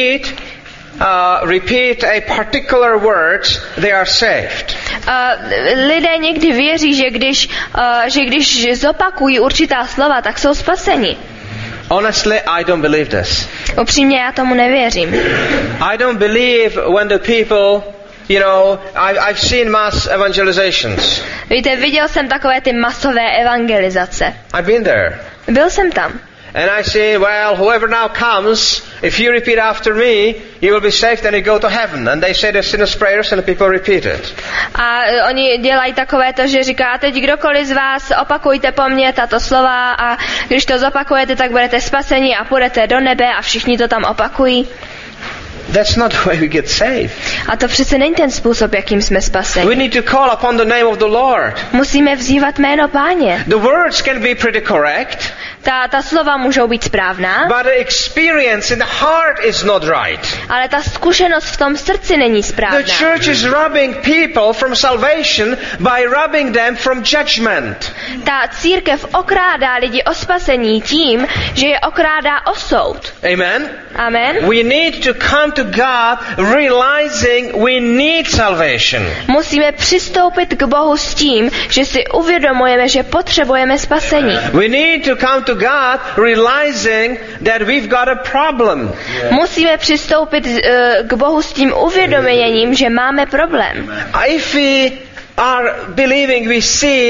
repeat a particular words, they are saved. Lidé někdy věří, že když zopakují určitá slova, tak jsou spaseni. Honestly, I don't believe this. Upřímně já tomu nevěřím. I don't believe when the people, you know, I've seen mass evangelizations. Víte, viděl jsem takové ty masové evangelizace. I've been there. Byl jsem tam. And I say, well, whoever now comes, if you repeat after me, you will be saved and you go to heaven. And they say the sinner's prayers and the people repeat it. A oni dělají takové to, že říká, teď kdokoliv z vás opakujte po mně tato slova a když to zopakujete, tak budete spaseni a půjdete do nebe a všichni to tam opakují. That's not the way we get saved. A to přece není ten způsob, jakým jsme spaseni. We need to call upon the name of the Lord. Musíme vzývat jméno Páně. The words can be pretty correct. Ta slova můžou být správná. But the experience in the heart is not right. Ale ta zkušenost v tom srdci není správná. The church is robbing people from salvation by robbing them from judgment. Ta církev okrádá lidi o spasení tím, že je okrádá o soud. Amen. Amen. We need to come to God realizing we need salvation. Musíme přistoupit k Bohu s tím, že si uvědomujeme, že potřebujeme spasení. We need to come to God realizing that we've got a problem. Musíme přistoupit k Bohu s tím uvědoměním, že máme problém. If we are believing we see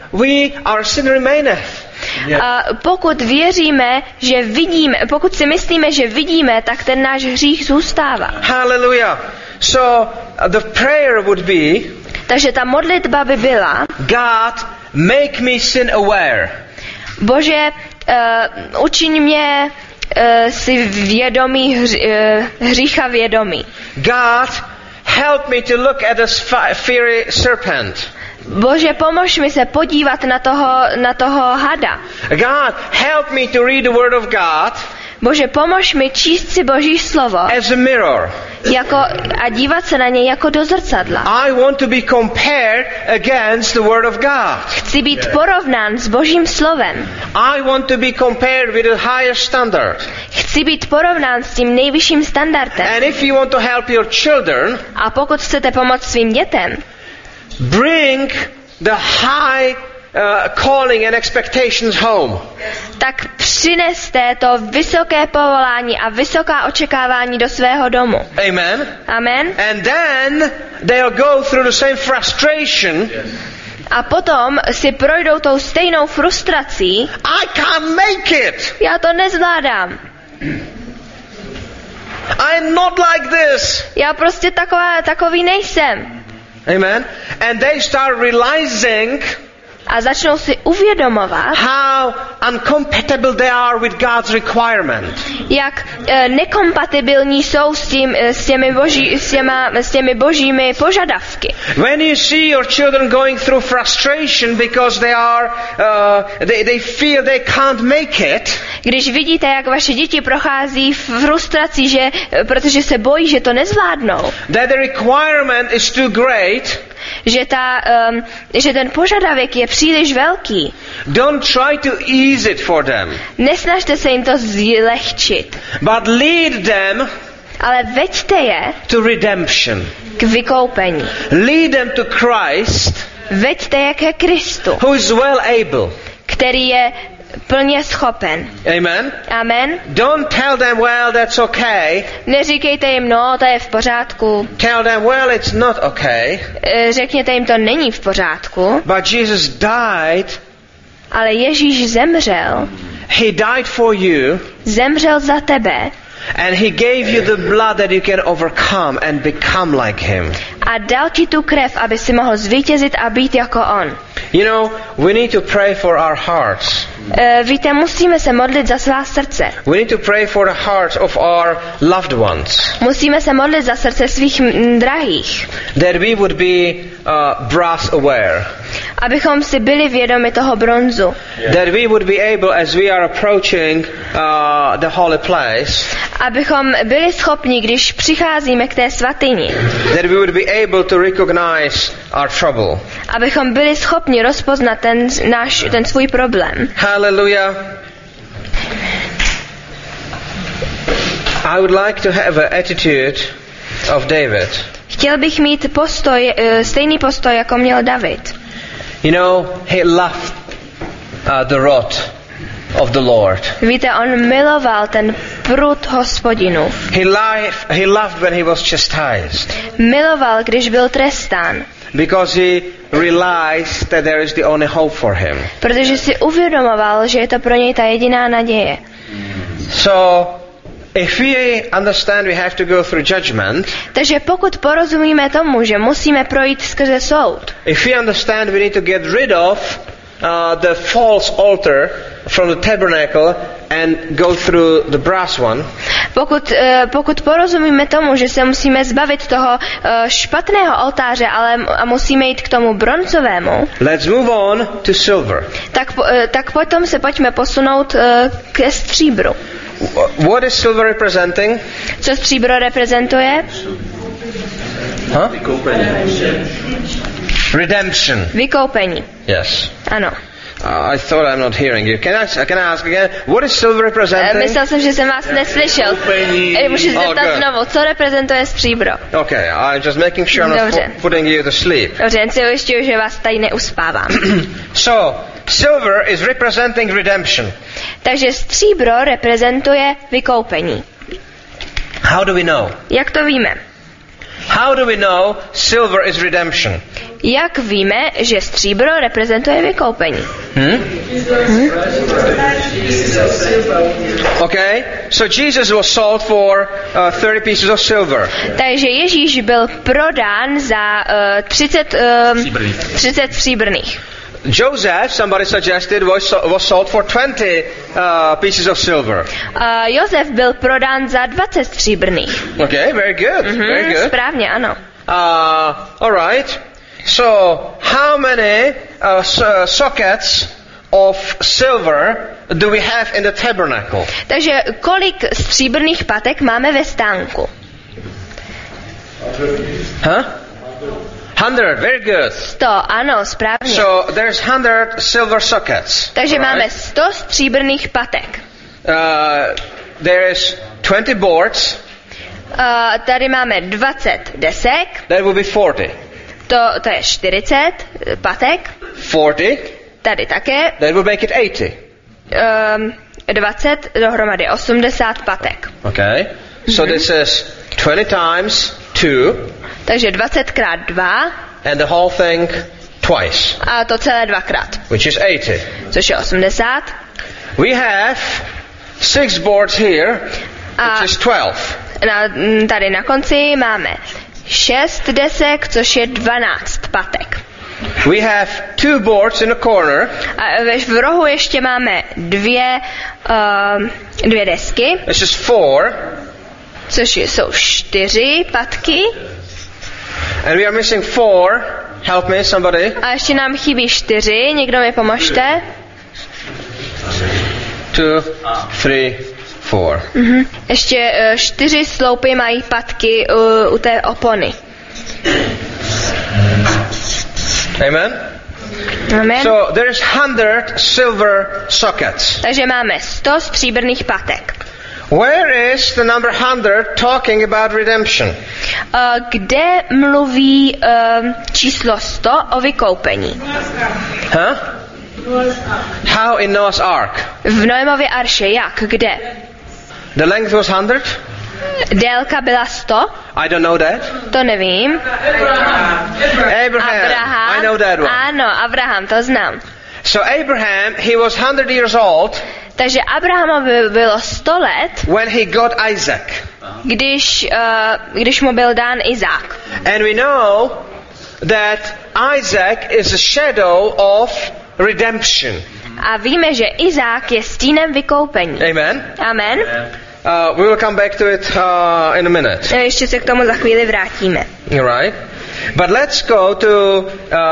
we, our sin remaineth. A pokud věříme, že vidíme, pokud si myslíme, že vidíme, tak ten náš hřích zůstává. Hallelujah. So the prayer would be, takže ta modlitba by byla, God, make me sin aware. Bože, učiň mě si vědomý, hřícha vědomý. God, help me to look at this fiery serpent. Bože, pomož mi se podívat na toho hada. God, help me to read the word of God. Bože, pomož mi číst si Boží slovo as a mirror. A dívat se na něj jako do zrcadla. I want to be compared against the word of God. Chci být porovnán s Božím slovem. I want to be compared with a higher standard. Chci být porovnán s tím nejvyšším standardem. And if you want to help your children, a pokud chcete pomoct svým dětem, bring the high calling and expectations home. Tak přineste to vysoké povolání a vysoká očekávání do svého domu. Amen. Amen. And then they'll go through the same frustration. A potom si projdou tou stejnou frustrací. I can't make it. Já to nezvládám. I'm not like this. Já prostě takový nejsem. Amen. And they start realizing a začnou si uvědomovat, how uncompatible they are with God's requirement. Jak nekompatibilní jsou s těmi božími požadavky. When you see your children going through frustration because they feel they can't make it, když vidíte, jak vaše děti prochází frustrací, protože se bojí, že to nezvládnou, that the requirement is too great, že ten požadavek je příliš velký. Don't try to ease it for them. Nesnažte se jim to zlehčit. But lead them, ale veďte je to redemption. K vykoupení. Lead them to Christ, veďte je ke Kristu, who is well able, který je plně schopen. Amen. Amen. Don't tell them, well, that's okay. Neříkejte jim, no, to je v pořádku. Tell them, well, it's not okay. Řekněte jim, to není v pořádku. But Jesus died. Ale Ježíš zemřel. He died for you. Zemřel za tebe. And he gave you the blood that you can overcome and become like him. A dal ti tu krev, aby si mohl zvítězit a být jako on. You know, we need to pray for our hearts. Víte, musíme se modlit za svá srdce. We need to pray for the hearts of our loved ones. Musíme se modlit za srdce svých drahých. That we would be brass aware. Abychom si byli vědomi toho bronzu. That we would be able, as we are approaching the holy place, abychom byli schopni, když přicházíme k té svatyni, that we would be able to recognize our trouble. Abychom byli schopni rozpoznat ten svůj problém. Hallelujah. I would like to have an attitude of David. Chtěl bych mít stejný postoj, jako měl David. You know, he loved the rod of the Lord. Víte, on miloval ten prut Hospodinův. He loved when he was chastised. Miloval, když byl trestán. Because he realized that there is the only hope for him. Protože si uvědomoval, že je to pro něj ta jediná naděje. So, if we understand we have to go through judgment, takže pokud porozumíme tomu, že musíme projít skrze soud, if we understand we need to get rid of the false altar from the tabernacle and go through the brass one, pokud porozumíme tomu, že se musíme zbavit toho špatného oltáře, a musíme jít k tomu bronzovému, let's move on to silver. Tak potom se pojďme posunout ke stříbru. What is silver representing? Co stříbro reprezentuje? Redemption. Vykoupení. Yes. Ano. I thought I'm not hearing you. Can I ask again? What is silver representing? Myslel jsem, že jsem vás neslyšel. Můžu se zeptat znovu, co reprezentuje stříbro? Okay, I'm just making sure I'm not putting you to sleep. Dobře, jen si ujišťuju, že vás tady neuspávám. So, silver is representing redemption. Takže stříbro reprezentuje vykoupení. How do we know? Jak to víme? How do we know silver is redemption? Jak víme, že stříbro reprezentuje vykoupení? Okay, so Jesus was sold for 30 pieces of silver. Takže Ježíš byl prodán za 30 stříbrných. Joseph, somebody suggested, was sold for 20 pieces of silver. Josef byl prodán za 20 stříbrných. Okay, very good, very good. Správně, ano. All right. So, how many sockets of silver do we have in the tabernacle? Takže kolik stříbrných patek máme ve stánku? 100, very good. 100, ano, správně. So there's 100 silver sockets. Takže máme 100 stříbrných patek. There is 20 boards. Tady máme 20 desek. That will be 40. To je 40 patek. 40. Tady také. That will make it 80. 20 dohromady 80 patek. Okay. So this is 20 times 2. Takže 20 krát 2. And the whole thing twice. A to celé dvakrát. Which is 80. Což je 80. We have 6 boards here, which is 12. Tady na konci máme 6 desek, což je 12 patek. We have 2 boards in the corner. A v rohu ještě máme dvě desky. This is 4. Což jsou 4 patky. And we are missing 4. Help me, somebody. A ještě nám chybí 4. Někdo mi pomožte. 2, 3, 4. Ještě 4 sloupy mají patky u té opony. Amen? Amen. So there is 100 silver sockets. Takže máme 100 stříbrných patek. Where is the number 100 talking about redemption? Kde mluví číslo 100 o vykoupení? How in Noah's Ark? V Noemově arše, jak? Kde? The length was 100? Délka byla 100? I don't know that. To nevím. Abraham. I know that one. Ano, Abraham, to znám. So Abraham, he was 100 years old. Takže Abrahamovi bylo 100 let, when he got Isaac. Když mu byl dán Izák. And we know that Isaac is a shadow of redemption. A víme, že Izák je stínem vykoupení. Amen. Amen. We will come back to it in a minute. Ještě se k tomu za chvíli vrátíme. Right. But let's go to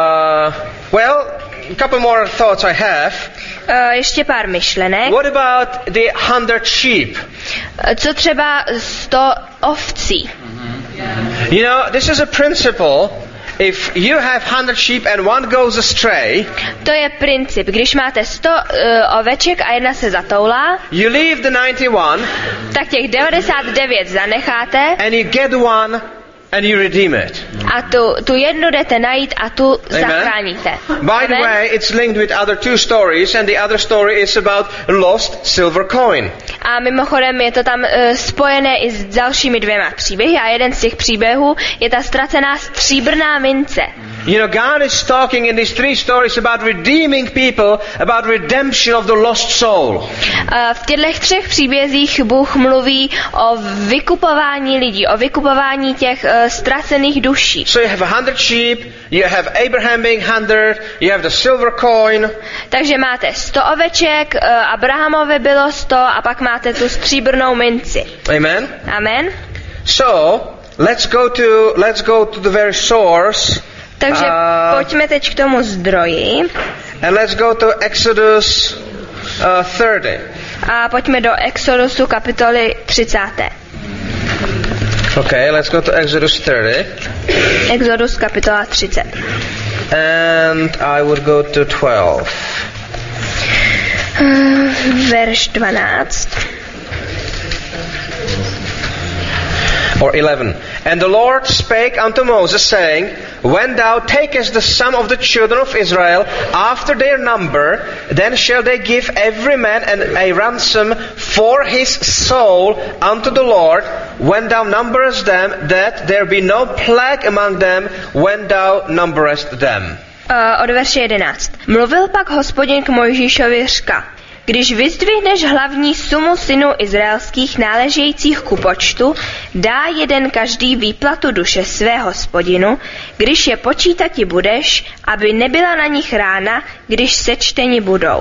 a couple more thoughts I have. Ještě pár myšlenek. What about the 100 sheep? Co třeba 100 ovcí? You know, this is a principle. If you have 100 sheep and one goes astray, to je princip. Když máte 100 oveček a jedna se zatoulá, you leave the 91, tak těch 99 zanecháte and you get one and you redeem it. A tu jednu jdete najít a tu zachráníte. By the way, it's linked with other 2 stories, and the other story is about lost silver coin. A mimochodem je to tam spojené i s dalšími 2 příběhy a jeden z těch příběhů je ta ztracená stříbrná mince. You know, God is talking in these 3 stories about redeeming people, about redemption of the lost soul. V těchto 3 příbězích Bůh mluví o vykupování lidí, o vykupování těch ztracených duší. So you have 100 sheep, you have Abraham being 100, you have the silver coin. Takže máte 100 oveček, Abrahamovi bylo 100 a pak máte tu stříbrnou minci. Amen. Amen. So, let's go to the very source. Takže pojďme teď k tomu zdroji. And let's go to Exodus 30. A pojďme do Exodusu kapitoly 30. Okay, let's go to Exodus 30. Exodus kapitola 30. And I would go to 12. Verš 12. Or 11. And the Lord spake unto Moses, saying, When thou takest the sum of the children of Israel after their number, then shall they give every man a ransom for his soul unto the Lord, when thou numberest them, that there be no plague among them, when thou numberest them. Od verše 11. Mluvil pak Hospodin k Mojžíšovi, řka: Když vyzdvihneš hlavní sumu synů izraelských náležejících ku počtu, dá jeden každý výplatu duše své Hospodinu, když je počítati budeš, aby nebyla na nich rána, když sečteni budou.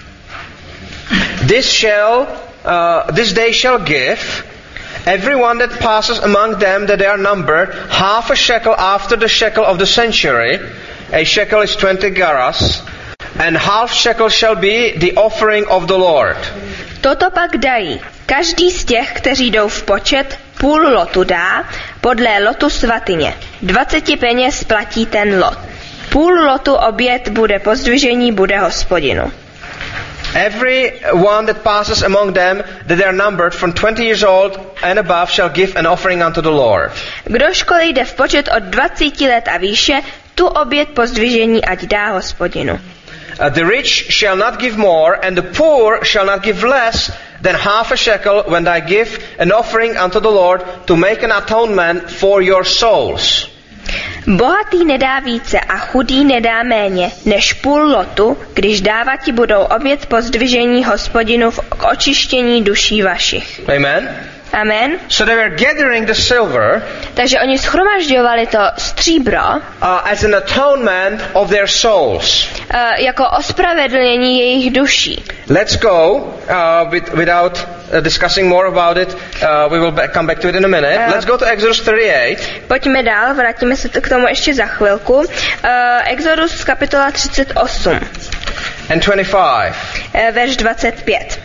This day shall give everyone that passes among them that they are numbered half a shekel after the shekel of the century. A shekel is 20 garas. And half shekel shall be the offering of the Lord. Toto pak dají. Každý z těch, kteří jdou v počet, půl lotu dá, podle lotu svatyně. 20 peněz platí ten lot. Půl lotu oběd bude pozdvižení, bude Hospodinu. Every one that passes among them that they are numbered from 20 years old and above shall give an offering unto the Lord. Kdožkoliv jde v počet od 20 let a výše, tu oběd pozdvižení ať dá Hospodinu. The rich shall not give more, and the poor shall not give less than half a shekel when they give an offering unto the Lord to make an atonement for your souls. Bohatý nedá více a chudý nedá méně, než půl lotu, když dávati budou oběd pozdvižení Hospodinu k očištění duší vašich. Amen. Amen. So they were gathering the silver, takže oni shromažďovali to stříbro as an atonement of their souls. Jako ospravedlnění jejich duší. Let's go without discussing more about it. We will come back to it in a minute. Let's go to Exodus 38. Pojďme dál, vrátíme se k tomu ještě za chvilku. Exodus kapitola 38. And 25. Verš 25.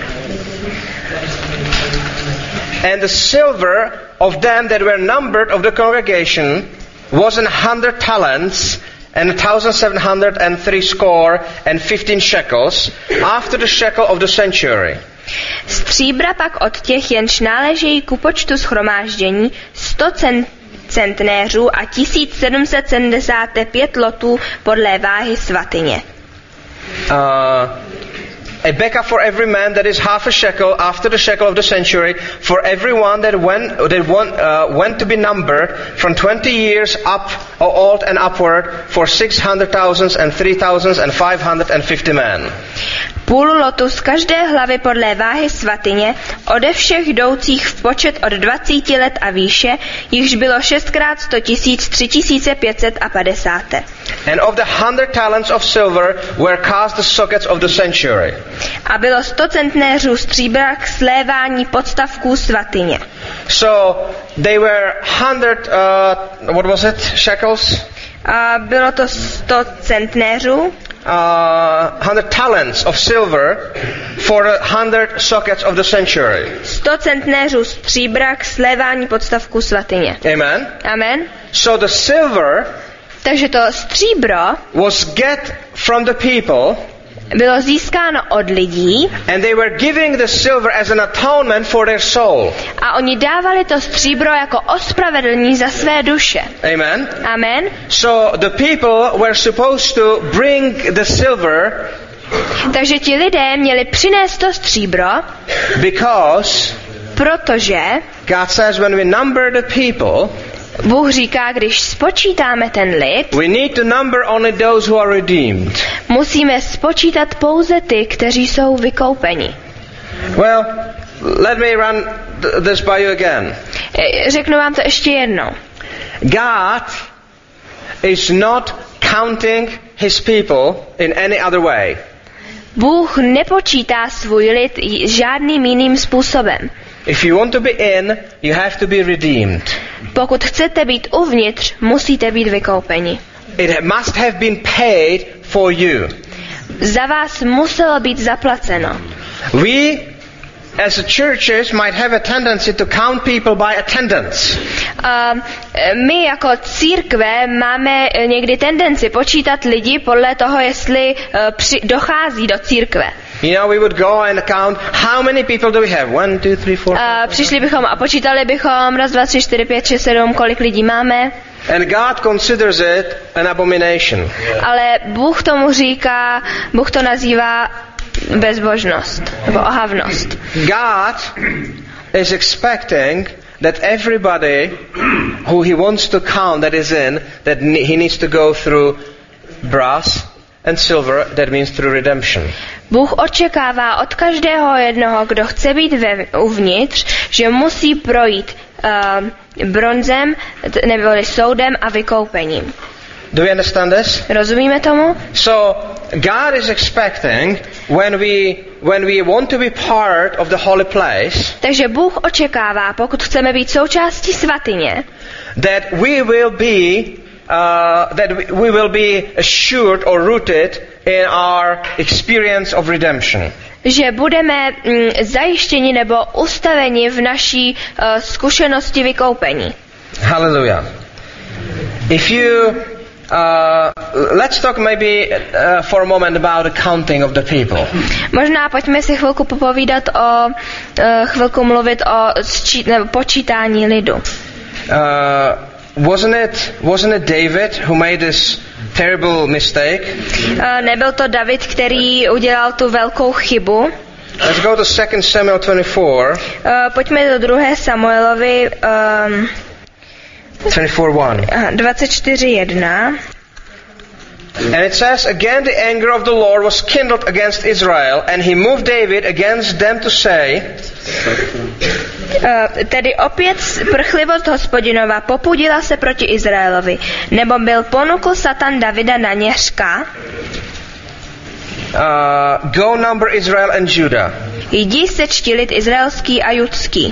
And the silver of them that were numbered of the congregation was 100 talents, and 1,760 shekels, after the shekel of the century. Stříbra pak od těch, jenž náležejí ku počtu shromáždění, 100 centnéřů a 1775 lotů podle váhy svatyně. A beka for every man, that is half a shekel after the shekel of the century, for every one that went to be numbered from 20 years up or old and upward, for 600,000 and 3,550 men. Půl lotu z každé hlavy podle váhy svatyně, ode všech jdoucích v počet od 20 let a výše, jichž bylo 6x 100 000, 3550. And of the 100 talents of silver were cast the sockets of the sanctuary. A bylo 100 centnéřů stříbra k slévání podstavků svatyně. So they were 100, what was it, shekels? Bylo to 100 centnéřů. 100 talents of silver for 100 sockets of the sanctuary. 100 centnéřů stříbra k slévání podstavků svatyně. Amen. Amen. So the silver, takže to stříbro, was get from the people, bylo získáno od lidí, and they were giving the silver as an atonement for their soul. A oni dávali to stříbro jako ospravedlnění za své duše. Amen. Amen. So the people were supposed to bring the silver, takže ti lidé měli přinést to stříbro, protože God says when we number the people, Bůh říká, když spočítáme ten lid, we need to number only those who are redeemed. Musíme spočítat pouze ty, kteří jsou vykoupeni. Well, let me run this by you again. Řeknu vám to ještě jednou. God is not counting his people in any other way. Bůh nepočítá svůj lid žádným jiným způsobem. If you want to be in, you have to be redeemed. Pokud chcete být uvnitř, musíte být vykoupeni. It must have been paid for you. Za vás muselo být zaplaceno. We as a churches might have a tendency to count people by attendance. My jako církve máme někdy tendenci počítat lidi podle toho, jestli dochází do církve. You know, we would go and count how many people do we have? 1, 2, 3, 4. Přišli bychom a počítali bychom 1, 2, 3, 4, 5, 6, 7, kolik lidí máme. And God considers it an abomination. Ale Bůh to nazývá bezbožnost nebo ohavnost. God is expecting that everybody who he wants to count that is in, that he needs to go through brass and silver, that means through redemption. Bůh očekává od každého jednoho, kdo chce být uvnitř, že musí projít bronzem nebo soudem a vykoupením. Do we understand this? Rozumíme tomu? So God is expecting when we want to be part of the holy place, takže Bůh očekává, pokud chceme být součástí svatyně, that we will be assured or rooted in our experience of redemption. Že budeme zajištěni nebo ustaveni v naší zkušenosti vykoupení. Hallelujah. If you let's talk maybe for a moment about the counting of the people. Možná pojďme si chvilku mluvit o počítání lidu. Wasn't it David who made this terrible mistake? Nebyl to David, který udělal tu velkou chybu? Let's go to 2 Samuel 24. Pojďme do 2. Samuelovi 24:1. And it says, again the anger of the Lord was kindled against Israel, and he moved David against them to say, tedy opět prchlivost Hospodinova popudila se proti Izraelovi, nebo byl ponukl Satan Davida na něřka. Go number Israel and Judah. Jdi sečti lid izraelský a judský.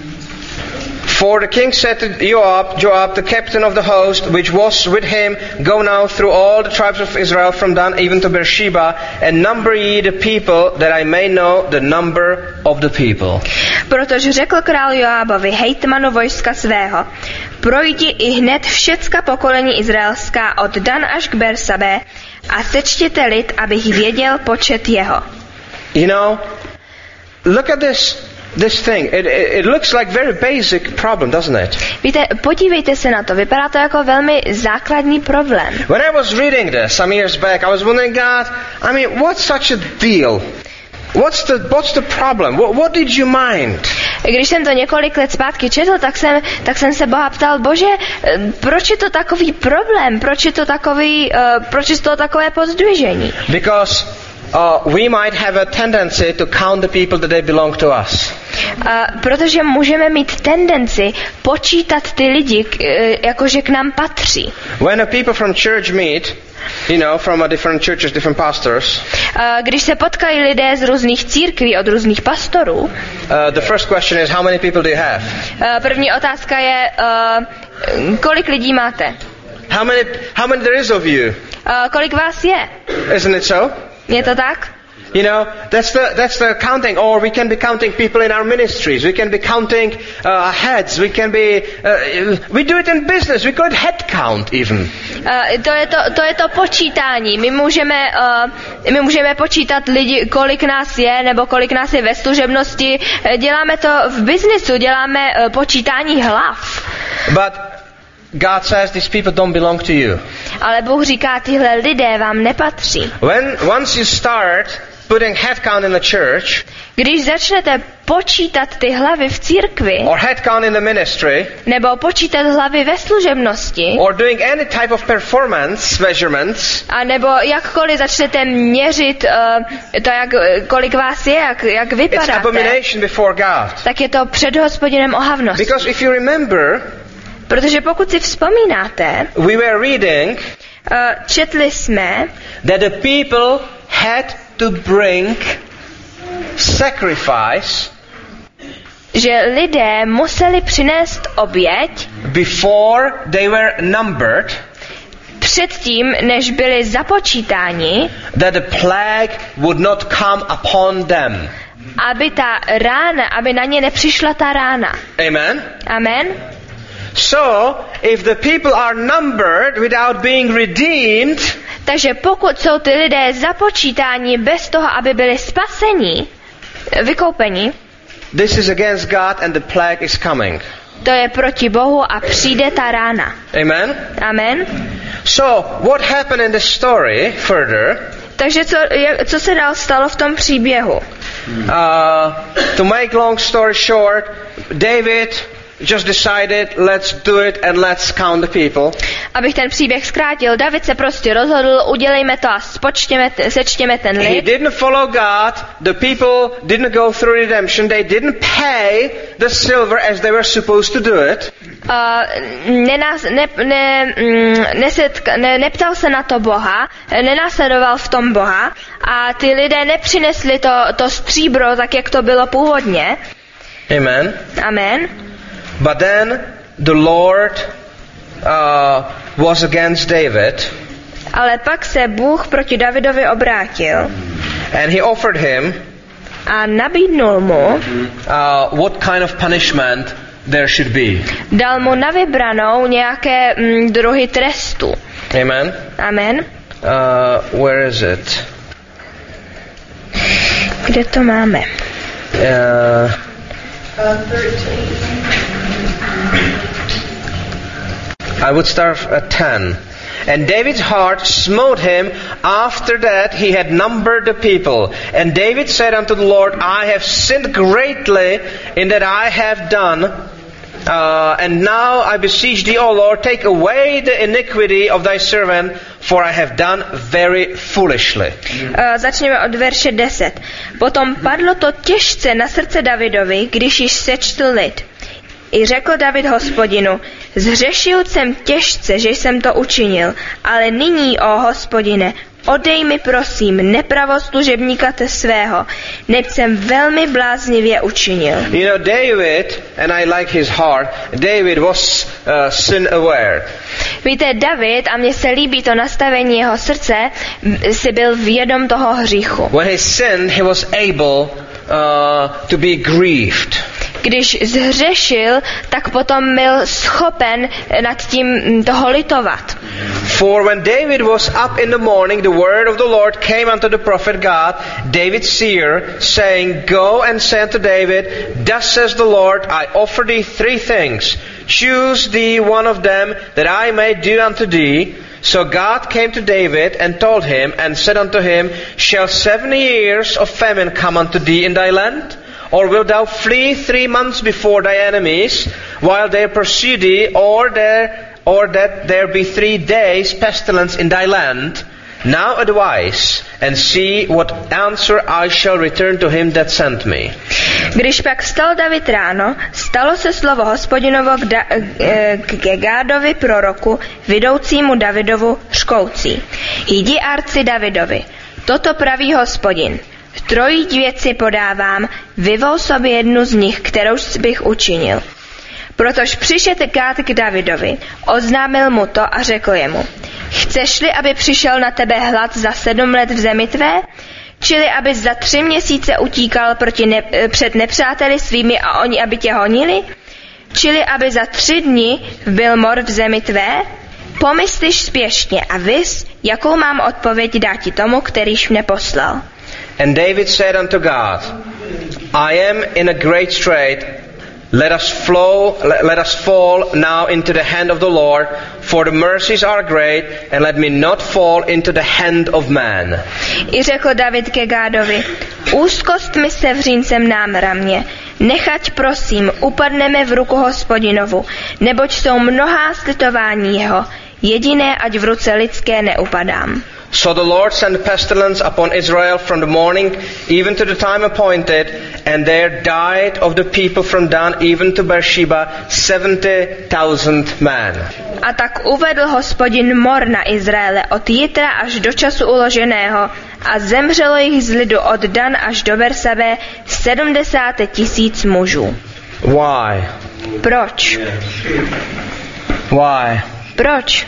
For the king said to Joab, the captain of the host, which was with him, go now through all the tribes of Israel from Dan even to Beersheba, and number ye the people, that I may know the number of the people. Protože řekl král Joábovi, hejtmanu vojska svého, projdi i hned všecka pokolení izraelská od Dan až k Bersabé a sečtěte lid, abych věděl počet jeho. You know, look at this thing. It looks like very basic problem, doesn't it? Víte, podívejte se na to. Vypadá to jako velmi základní problém. When I was reading this some years back, I was wondering, God, I mean, what's such a deal? What's the problem? What did you mind? Když jsem to několik let zpátky četl, tak jsem se Boha ptal, Bože, proč je to takový problém? Proč je to takové pozdvižení? Because we might have a tendency to count the people that they belong to us. Protože můžeme mít tendenci počítat ty lidi, jakože k nám patří. When the people from church meet, you know, from a different churches, different pastors. Když se potkají lidé z různých církví od různých pastorů. The first question is, how many people do you have? První otázka je, kolik lidí máte? How many there is of you? Kolik vás je? Isn't it so? Je to tak? You know, that's the counting. Or we can be counting people in our ministries. We can be counting heads. We do it in business. We call it head count even. To je to počítání. My můžeme počítat lidi, kolik nás je, nebo kolik nás je ve služebnosti. Děláme to v biznesu, děláme počítání hlav. But God says these people don't belong to you. Ale Bůh říká, tyhle lidé vám nepatří. Once you start putting head count in the church, když začnete počítat ty hlavy v církvi, or head count in the ministry, nebo počítat hlavy ve služebnosti, or doing any type of performance measurements, a nebo jakkoliv začnete měřit to, kolik vás je, jak vypadáte, it's abomination before God. Tak je to před Hospodinem ohavnost. Because if you remember, protože pokud si vzpomínáte, we were reading, četli jsme, that the people had to bring sacrifice, že lidé museli přinést oběť before they were numbered, předtím, než byli započítáni, that the plague would not come upon them. Aby na ně nepřišla ta rána. Amen. Amen. So, if the people are numbered without being redeemed, Takže pokud jsou ty lidé započítáni bez toho, aby byli spaseni, vykoupeni, this is against God and the plague is coming. to je proti Bohu a přijde ta rána. Amen? Amen. So, what happened in the story further? Takže co se dál stalo v tom příběhu? To make long story short, David just decided, let's do it and let's count the people. Abych ten příběh zkrátil, David se prostě rozhodl, udělejme to a sečtěme ten He lid. didn't follow God. The people didn't go through redemption. They didn't pay the silver as they were supposed to do it. Neptal se na to Boha, nenásledoval v tom Boha a ty lidé nepřinesli to stříbro tak, jak to bylo původně. Amen. Amen. But then the Lord was against David. Ale pak se Bůh proti Davidovi obrátil. And he offered him A nabídnul mu, what kind of punishment there should be. dal mu na vybranou nějaké druhy trestu. Amen. Amen. Where is it? Kde to máme? 13. I would start at 10. And David's heart smote him after that he had numbered the people. And David said unto the Lord, I have sinned greatly in that I have done. And now I beseech thee, O Lord, take away the iniquity of thy servant, for I have done very foolishly. Začněme od verše 10. Potom padlo to těžce na srdce Davidovi, když již sečtl lid. I řekl David Hospodinu, zhřešil jsem těžce, že jsem to učinil, ale nyní, ó Hospodine, odej mi prosím nepravost služebníka svého, neb jsem velmi bláznivě učinil. You know, David, and I like his heart, David was sin aware. Víte, David, a mně se líbí to nastavení jeho srdce, si byl vědom toho hříchu. When he sinned, he was able to be grieved. Když zhřešil, tak potom byl schopen nad tím toho litovat. For when David was up in the morning, the word of the Lord came unto the prophet God, David seer, saying, Go and say unto David, Thus says the Lord, I offer thee 3 things. Choose thee one of them, that I may do unto thee. So God came to David and told him, and said unto him, Shall 70 years of famine come unto thee in thy land? Or wilt thou flee 3 months before thy enemies, while they pursue thee, or that there be 3 days pestilence in thy land? Now advise, and see what answer I shall return to him that sent me. Když pak vstal David ráno, stalo se slovo Hospodinovo k Gádovi proroku, vidoucímu Davidovu škoucí. Jdi arci Davidovi, toto praví Hospodin. 3 věci podávám, vyvol sobě jednu z nich, kterou bych učinil. Protož přišel Gád k Davidovi, oznámil mu to a řekl jemu, chceš-li, aby přišel na tebe hlad za 7 let v zemi tvé? Čili aby za 3 měsíce utíkal před nepřáteli svými a oni, aby tě honili? Čili aby za 3 dny byl mor v zemi tvé? Pomyslíš spěšně a vys, jakou mám odpověď dáti tomu, kterýž mne poslal. And David said unto God, I am in a great strait. Let us fall now into the hand of the Lord, for the mercies are great, and let me not fall into the hand of man. I řekl David ke Gádovi, úzkost mi sevřín sem nám ramě, nechať prosím, upadneme v ruku Hospodinovu, neboť jsou mnohá slitování jeho, jediné, ať v ruce lidské neupadám. So the Lord sent pestilence upon Israel from the morning even to the time appointed, and there died of the people from Dan even to Beersheba 70,000 men. A tak uvedl Hospodin mor na Izraele od jitra až do času uloženého a zemřelo jich z lidu od Dan až do Bersebe 70 000 mužů. Why? Proč? Why? Proč?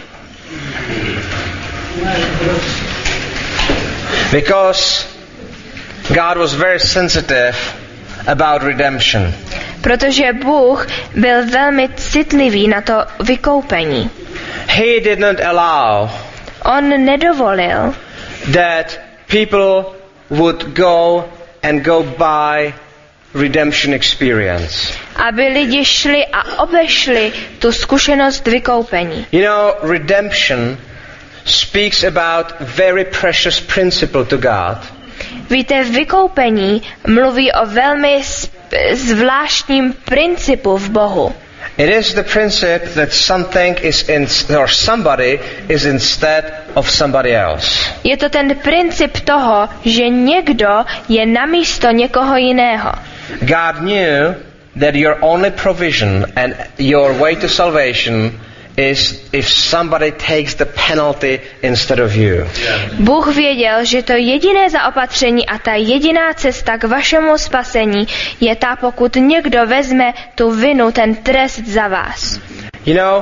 Because God was very sensitive about redemption. Protože Bůh byl velmi citlivý na to vykoupení. He did not allow On nedovolil, that people would go and go by redemption experience. aby lidi šli a obešli tu zkušenost vykoupení. You know, redemption speaks about very precious principle to God. Víte, vykoupení mluví o velmi zvláštním principu v Bohu. It is the principle that something is or somebody is instead of somebody else. Je to ten princip toho, že někdo je namísto někoho jiného. God knew that your only provision and your way to salvation is if somebody takes the penalty instead of you. Bůh věděl, že to jediné zaopatření a ta jediná cesta k vašemu spasení je ta, pokud někdo vezme tu vinu, ten trest za vás. You know,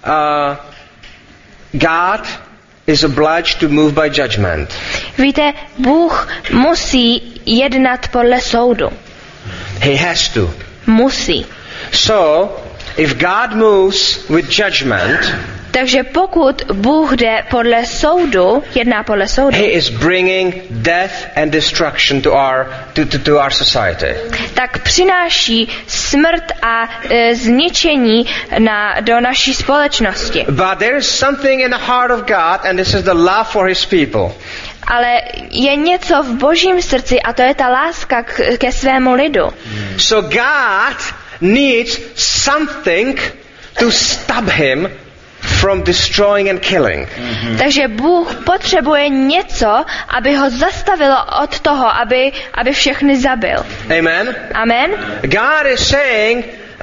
God is obliged to move by judgment. Víte, Bůh musí jednat podle soudu. He has to. Musí. So, if God moves with judgment, takže pokud Bůh jde podle soudu, jedná podle soudu, He is bringing death and destruction to our society. tak přináší smrt a zničení do naší společnosti. But there is something in the heart of God, and this is the love for His people. Ale je něco v Božím srdci a to je ta láska ke svému lidu. So God needs something to stop him from destroying and killing. Takže Bůh potřebuje něco, aby ho zastavilo od toho, aby všechny zabil. Amen. Amen. God is saying,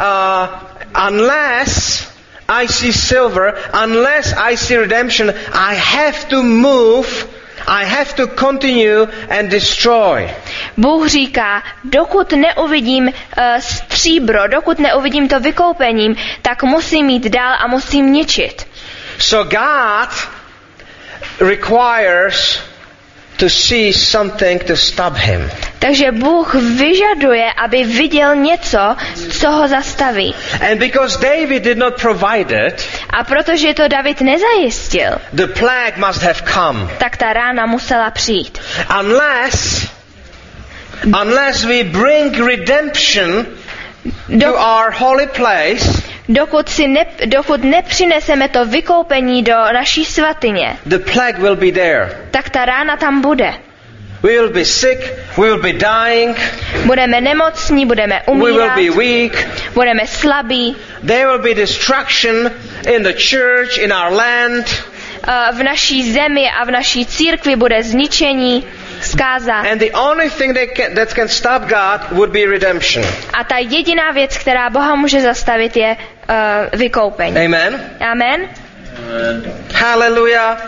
unless I see silver, unless I see redemption, I have to move. I have to continue and destroy. Bůh říká, dokud neuvidím stříbro, dokud neuvidím to vykoupením, tak musím jít dál a musím ničit. So God requires to see something to stop him. Takže Bůh vyžaduje, aby viděl něco, co ho zastaví. And because David did not provide it, a protože to David nezajistil, the plague must have come. Tak ta rána musela přijít. Unless we bring redemption to our holy place, dokud nepřineseme to vykoupení do naší svatyně, the plague will be there. Tak ta rána tam bude. We will be sick, we will be dying. Budeme nemocní, budeme umírat. We will be weak. Budeme slabí. There will be destruction in the church, in our land. V naší zemi a v naší církvi bude zničení, zkáza. And the only thing that can stop God would be redemption. A ta jediná věc, která Boha může zastavit, je vykoupení. Amen. Amen. Hallelujah.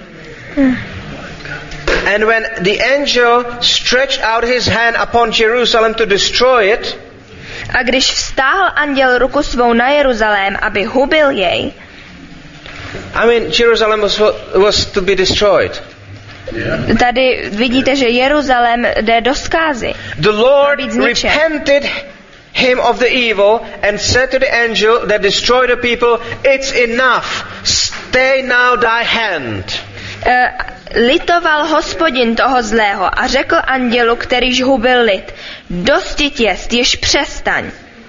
And when the angel stretched out his hand upon Jerusalem to destroy it, a když vztáhl anděl ruku svou na Jeruzalém, aby hubil jej, I mean, Jerusalem was to be destroyed. Tady vidíte, že Jeruzalém jde do zkázy. The Lord repented him of the evil and said to the angel that destroyed the people, it's enough. Stay now thy hand. Litoval Hospodin toho zlého a řekl andělu, kterýž hubil lid, dosti jest, již přestaň.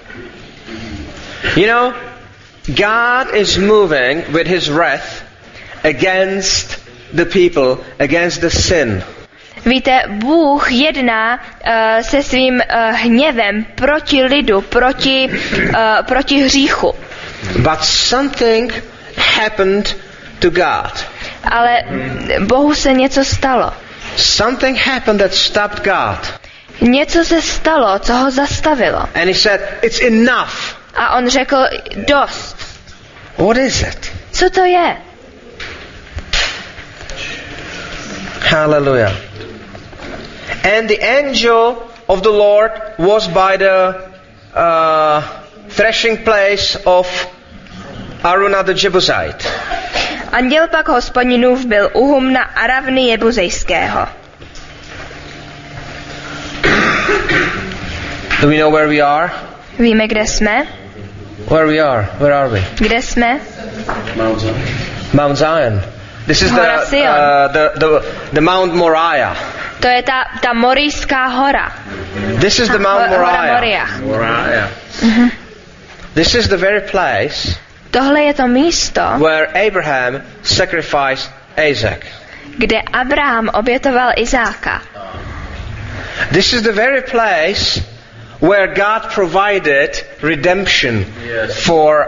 You know, God is moving with his wrath against the people, against the sin. Víte, Bůh jedná se svým hněvem proti lidu, proti hříchu. But something happened to God. Ale Bohu se něco stalo. Something happened that stopped God. Něco se stalo, co ho zastavilo. And he said, it's enough. A on řekl, dost. What is it? Co to je? Hallelujah. And the angel of the Lord was by the threshing place of Aruna the Jebusite. Anděl pak Hospodinův byl u humna Aravny Jebuzejského. Do we know where we are? Víme, kde jsme? Where we are? Where are we? Kde jsme? Mount Zion. Mount Zion. This is Hora Sion. the Mount Moriah. To je ta Morijská hora. This is the Mount Hora Moriah. Moriah. This is the very place Tohle je to místo, where Abraham sacrificed Isaac. kde Abraham obětoval Izáka. This is the very place where God provided redemption for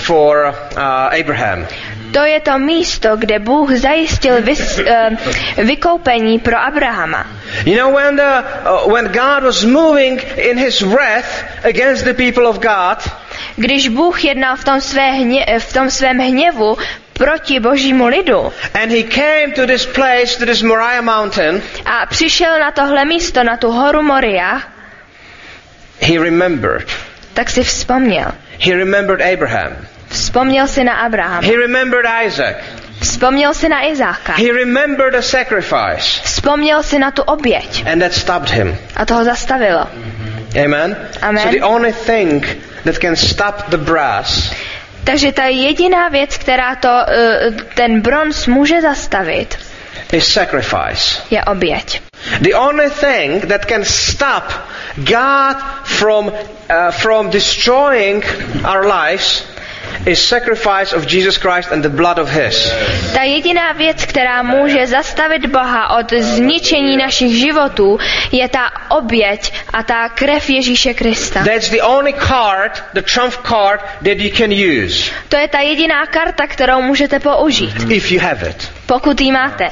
Abraham. To je to místo, kde Bůh zajistil vykoupení pro Abrahama. You know, when God was moving in his wrath against the people of God, Když Bůh jednal v tom svém hněvu proti božímu lidu and he came to this place, to this Moriah mountain, a přišel na tohle místo, na tu horu Moria, he remembered. tak si vzpomněl. He remembered Abraham. Vzpomněl si na Abrahama. He remembered Isaac. Vzpomněl si na Izáka. He remembered the sacrifice. Vzpomněl si na tu oběť. And that stopped him. A to ho zastavilo. Amen? Amen. So the only thing that can stop the brass Takže ta jediná věc, která ten bronz může zastavit, is sacrifice. je oběť. The only thing that can stop God from destroying our lives is sacrifice of Jesus Christ and the blood of His. Ta jediná věc, která může zastavit Boha od zničení našich životů, je ta oběť a ta krev Ježíše Krista. That's the only card, the trump card that you can use. To je ta jediná karta, kterou můžete použít, If you have it. pokud ji máte.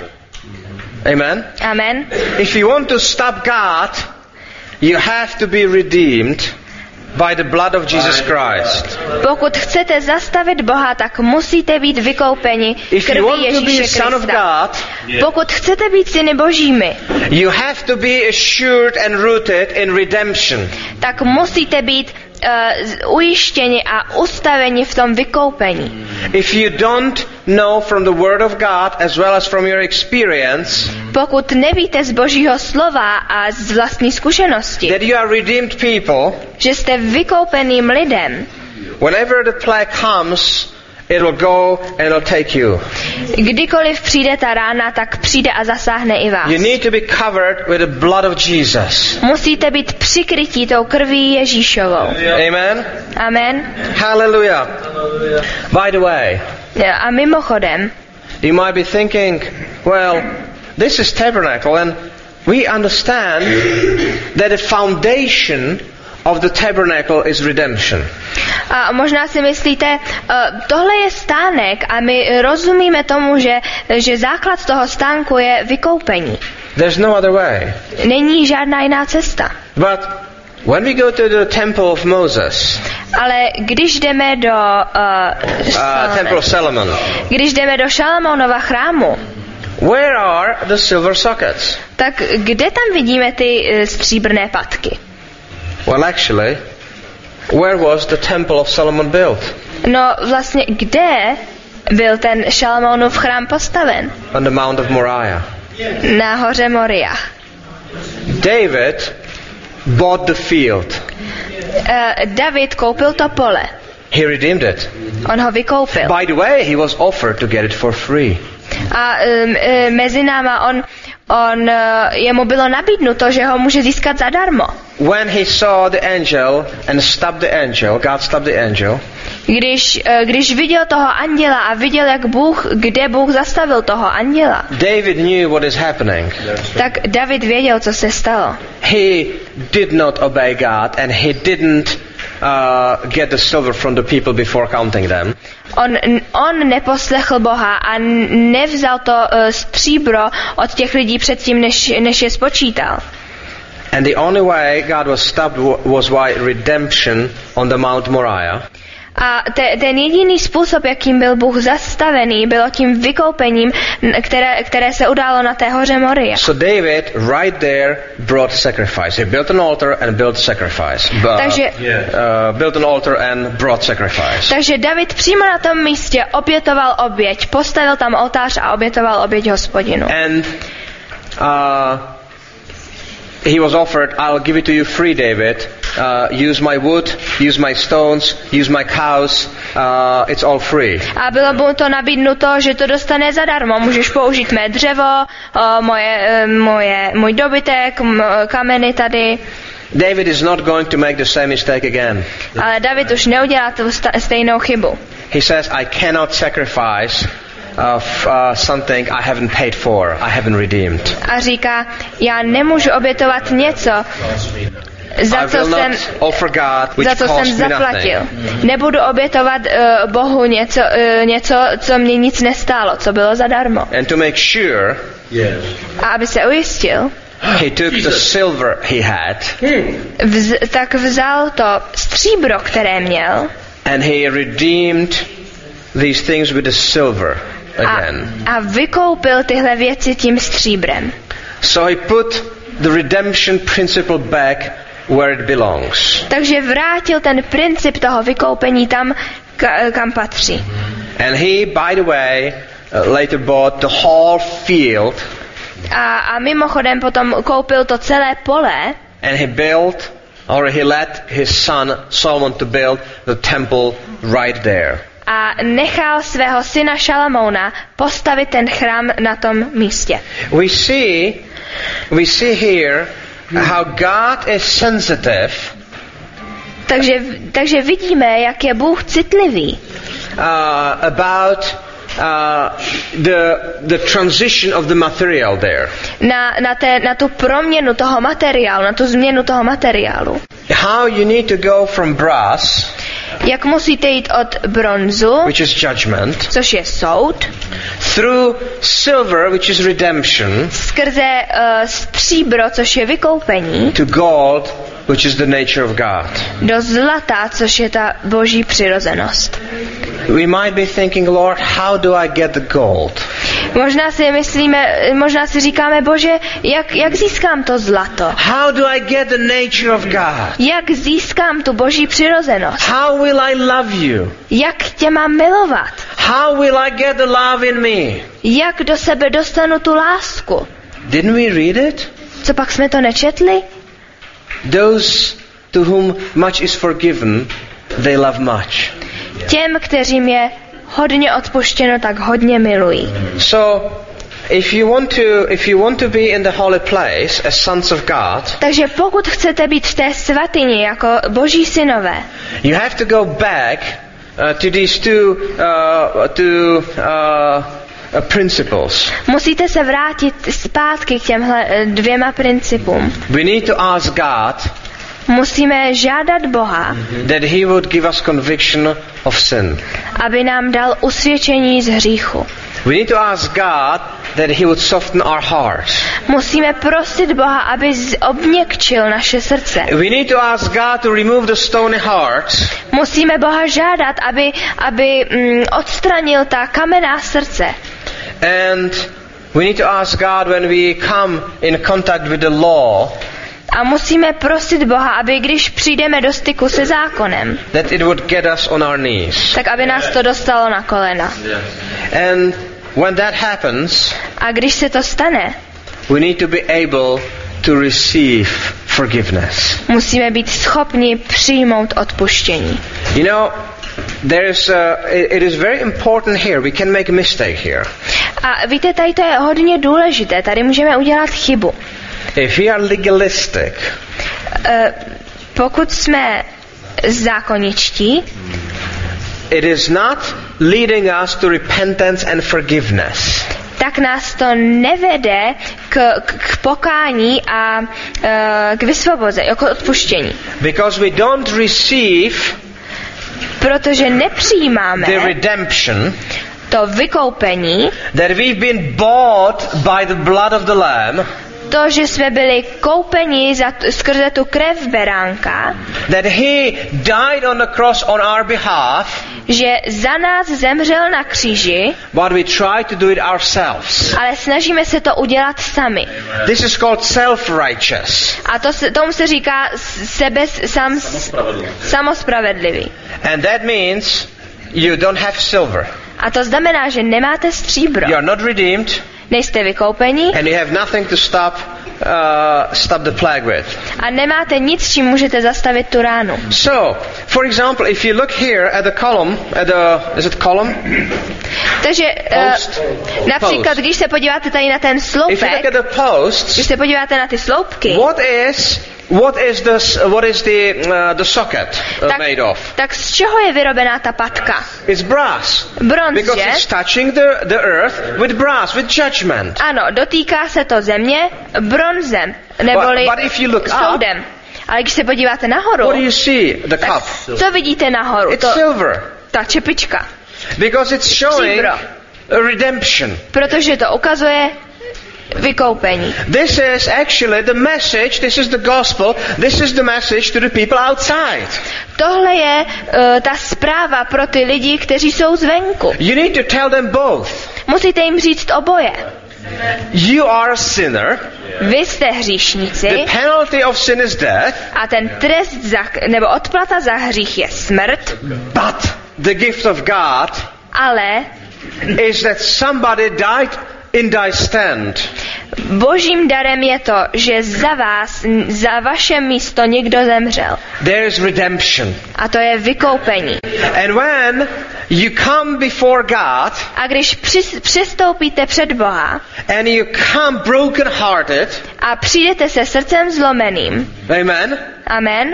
Amen? Amen. If you want to stop God, you have to be redeemed by the blood of Jesus Christ. Pokud chcete zastavit Boha, tak musíte být vykoupeni If you krví want to be a Ježíše son of Krista. God, Pokud chcete být syny božími, you have to be assured and rooted in redemption. tak musíte být ujištěni a ustaveni v tom vykoupení. If you don't know from the Word of God as well as from your experience Pokud nevíte z Božího slova a z vlastní zkušenosti, that you are redeemed people, že jste vykoupeným lidem, whenever the plague comes, it will go and it will take you. kdykoliv přijde ta rána, tak přijde a zasáhne i vás. You need to be covered with the blood of Jesus. Musíte být přikrytí tou krví Ježíšovou. Amen? Amen. Hallelujah. By the way, A mimochodem, you might be thinking, well, this is tabernacle and we understand that the foundation of the tabernacle is redemption. a možná si myslíte, tohle je stánek a my rozumíme tomu, že základ toho stánku je vykoupení. There's no other way. Není žádná jiná cesta. But when we go to the temple of Moses, Ale když jdeme do temple of Solomon, když jdeme do Šalamounova chrámu, where are the silver sockets? tak kde tam vidíme ty stříbrné patky? Well, actually, where was the temple of Solomon built? No vlastně kde byl ten Šalamounův chrám postaven? On the Mount of Moriah. Na hoře Moria. David bought the field. David koupil to pole. He redeemed it. On ho vykoupil. By the way, he was offered to get it for free. A mezi náma jemu bylo nabídnuto, že ho může získat zadarmo. When he saw the angel and stopped the angel, God stopped the angel. Když viděl toho anděla a viděl, kde Bůh zastavil toho anděla, David knew what is happening. tak David věděl, co se stalo. He did not obey God and he didn't get the silver from the people before counting them. On neposlechl Boha a nevzal to stříbro od těch lidí předtím, než je spočítal. And the only way God was stopped was by redemption on the Mount Moriah. A ten jediný způsob, jakým byl Bůh zastavený, bylo tím vykoupením, které se událo na té hoře Moria. So David right there brought sacrifice. He built an altar and built sacrifice. Built an altar and brought sacrifice. Takže David přímo na tom místě obětoval oběť, postavil tam oltář a obětoval oběť Hospodinu. And he was offered, I'll give it to you free, David. Use my wood, use my stones, use my cows. It's all free. A bylo mu to nabídnuto, že to dostane zadarmo. Můžeš použít mé dřevo, můj dobytek, kameny tady. David is not going to make the same mistake again. Ale David už neudělá tu stejnou chybu. He says, I cannot sacrifice something I haven't paid for, I haven't redeemed. A říká, já nemůžu obětovat něco, za co jsem zaplatil. Nebudu obětovat Bohu něco, co mě nic nestálo, co bylo zadarmo. And to make sure, a aby se ujistil, he took the silver he had, tak vzal to stříbro, které měl, and he redeemed these things with the silver again. A vykoupil tyhle věci tím stříbrem. So he put the redemption principle back where it belongs. Takže vrátil ten princip toho vykoupení tam, kam patří. And he, by the way, later bought the whole field. A mimochodem potom koupil to celé pole. And he let his son Solomon to build the temple right there. A nechal svého syna Šalamouna postavit ten chrám na tom místě. We see here how God is sensitive. Takže vidíme, jak je Bůh citlivý. About the transition of the material there. Na tu proměnu toho materiálu, na tu změnu toho materiálu. How you need to go from brass, jak musíte jít od bronzu, which is judgment, což je soud, through silver, which is redemption, skrze stříbro, což je vykoupení, to gold, which is the nature of God. Do zlata, což je ta boží přirozenost. We might be thinking, Lord, how do I get the gold? Možná si říkáme, Bože, jak získám to zlato? How do I get the nature of God? Jak získám tu boží přirozenost? How will I love you? Jak tě mám milovat? How will I get the love in me? Jak do sebe dostanu tu lásku? Didn't we read it? Co pak jsme to nečetli? Those to whom much is forgiven, they love much. Těm, kterým je hodně odpuštěno, tak hodně milují. So, if you want to be in the holy place as sons of God, takže pokud chcete být v té svatyni jako boží synové, you have to go back to these two principles. Musíte se vrátit zpátky k těmhle dvěma principům. We need to ask God, musíme žádat Boha, that he would give us conviction of sin. Aby nám dal usvědčení z hříchu. We need to ask God that he would soften our hearts. Musíme prosit Boha, aby obměkčil naše srdce. We need to ask God to remove the stony hearts. Musíme Boha žádat, aby odstranil ta kamenná srdce. And we need to ask God when we come in contact with the law. A musíme prosit Boha, aby když přijdeme do styku se zákonem, that it would get us on our knees. Tak aby nás to dostalo na kolena. And when that happens, a když se to stane, we need to be able to receive forgiveness. Musíme být schopni přijmout odpuštění. You know, it is very important here. We can make a mistake here. A víte, tady to je hodně důležité. Tady můžeme udělat chybu. If we are legalistic, pokud jsme zákoničtí, it is not leading us to repentance and forgiveness. Tak nás to nevede k pokání a k vysvobození, jako odpuštění. Because we don't receive, protože nepřijímáme the redemption, to vykoupení, that we've been bought by the blood of the Lamb, to, že jsme byli koupeni skrze tu krev beránka, that he died on the cross on our behalf, že za nás zemřel na kříži, but we try to do it ourselves. Ale snažíme se to udělat sami. This is called self-righteous. A tomu se říká samospravedlivý. And that means you don't have silver. A to znamená, že nemáte stříbro. You are not redeemed. Nejste vykoupeni. And you have nothing to stop stop the plague with. A nemáte nic, čím můžete zastavit tu ránu. So, for example, if you look here at the column, is it column? Takže například, když se podíváte tady na ten If you look sloupek, at the posts, když se podíváte na ty sloupky, what is the socket made of? tak z čeho je vyrobená ta patka? It's brass. Bronz, Because že? it's touching the earth with brass, with judgment. Ano, dotýká se to země bronzem, neboli But if you look up, soudem. Ale když se podíváte nahoru, what do you see? The tak cup. co vidíte nahoru? It's silver. Ta čepička. Because it's showing Stříbro. a redemption. Protože to ukazuje vykoupení. This is actually the message, this is the gospel, this is the message to the people outside. Tohle je ta zpráva pro ty lidi, kteří jsou zvenku. You need to tell them both. Musíte jim říct oboje. You are a sinner. Vy jste hříšníci The penalty of sin is death. a ten trest nebo odplata za hřích je smrt, But the gift of God ale is that somebody died in thy stand. božím darem je to, že za vás, za vaše místo někdo zemřel. There is redemption. A to je vykoupení. And when you come before God A když přistoupíte před Boha and you come broken hearted, a přijdete se srdcem zlomeným, amen, amen,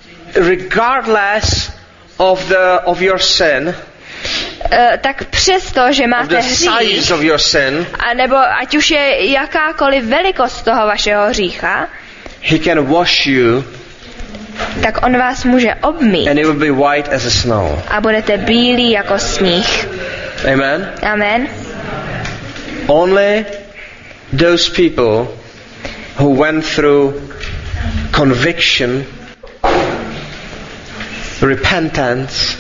regardless of your sin, tak přesto, že of máte the hřích, size of your sin, a nebo ať už je jakákoliv velikost toho vašeho hřícha, he can wash you tak on vás může obmýt and it will be white as a snow. a budete bílí jako sníh. Amen. Amen. Only those people who went through conviction, repentance,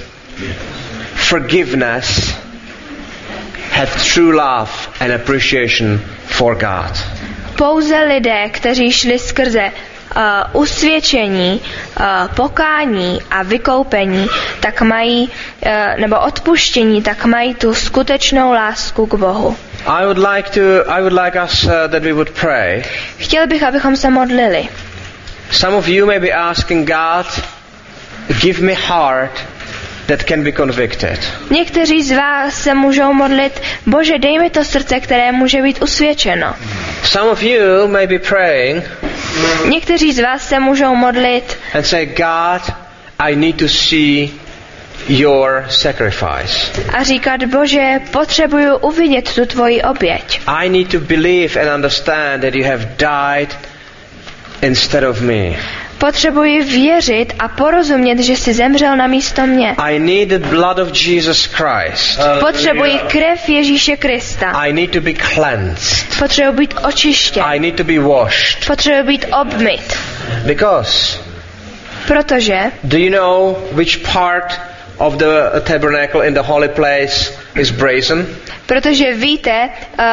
forgiveness, have true love and appreciation for God. Pouze lidé, kteří šli skrze usvědčení, pokání a vykoupení, tak mají, nebo odpuštění, tak mají tu skutečnou lásku k Bohu. I would like us that we would pray. Chtěl bych, abychom se modlili. Some of you may be asking God, give me heart that can be convicted. Někteří z vás se můžou modlit, Bože, dej mi to srdce, které může být usvědčeno. Some of you may be praying Někteří z vás se můžou modlit and say, God, I need to see your sacrifice. a říkat, Bože, potřebuju uvidět tu tvoji oběť. I need to believe and understand that you have died instead of me. Potřebuji věřit a porozumět, že jsi zemřel na místo mě. I need the blood of Jesus Christ. Potřebuji krev Ježíše Krista. I need to be cleansed. Potřebuji být očištěn. I need to be washed. Potřebuji být obmyt. Because, Protože do you know which part of the tabernacle in the holy place is brazen? Protože víte,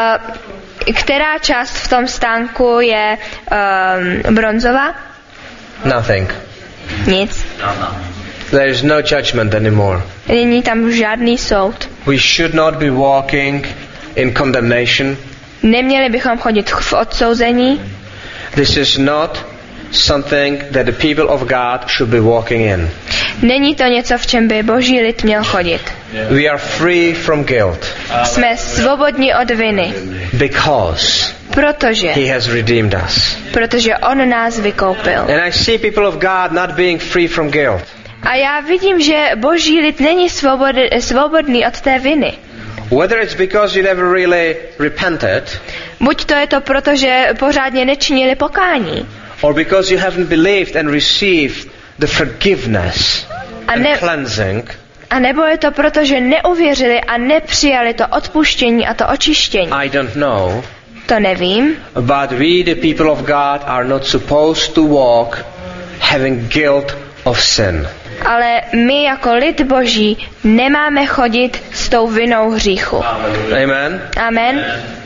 která část v tom stánku je bronzová? Nothing. Nic. There is no judgment anymore. Není tam žádný soud. We should not be walking in condemnation. Neměli bychom chodit v odsouzení. This is not something that the people of God should be walking in. Není to něco, v čem by boží lid měl chodit. We are free from guilt Jsme svobodní od viny. because Protože He has redeemed us. on nás vykoupil. And I see people of God not being free from guilt. A já vidím, že boží lid není svobodný od té viny. Whether it's because you never really repented, Buď to je to proto, že pořádně nečinili pokání, or because you haven't believed and received the forgiveness and cleansing, a nebo je to proto, že neuvěřili a nepřijali to odpuštění a to očištění. I don't know. To nevím, But we, the people of God, are not supposed to walk having guilt of sin. ale my jako lid boží nemáme chodit s tou vinou hříchu. Amen. Amen.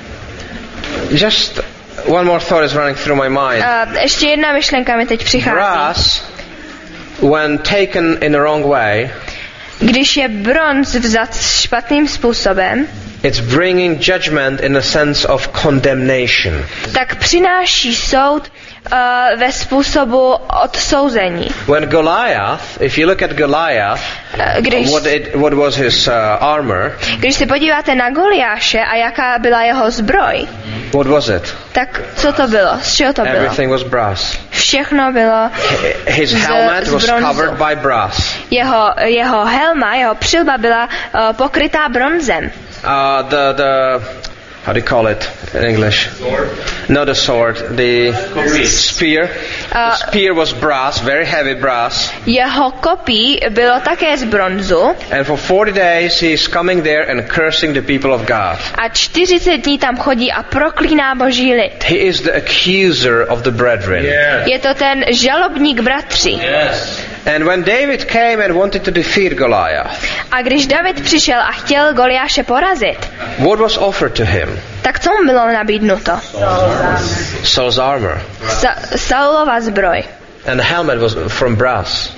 Just one more thought is running through my mind. Ještě jedna myšlenka mi teď přichází. Brass, when taken in the wrong way, Když je bronz vzat špatným způsobem, it's bringing judgment in a sense of condemnation. tak přináší soud ve způsobu odsouzení. When Goliath, if you look at Goliath, what was his armor? Když se podíváte na Goliáše a jaká byla jeho zbroj, What was it? tak co to bylo? Z čeho to bylo? Everything was brass. Všechno bylo His helmet was covered by brass. Jeho helma, jeho přilba byla pokrytá bronzem. How do you call it in English? Sword? Not the sword, the spear. The spear was brass, very heavy brass. Jeho kopí bylo také z bronzu. And for 40 days he is coming there and cursing the people of God. A 40 dní tam chodí a proklíná Boží lid. He is the accuser of the brethren. Yes. Je to ten žalobník bratří. Yes. And when David came and wanted to defeat Goliath, A když David přišel a chtěl Goliáše porazit, what was offered to him? tak co mu bylo nabídnuto? Saul's armor. Saulova zbroj. And the helmet was from brass.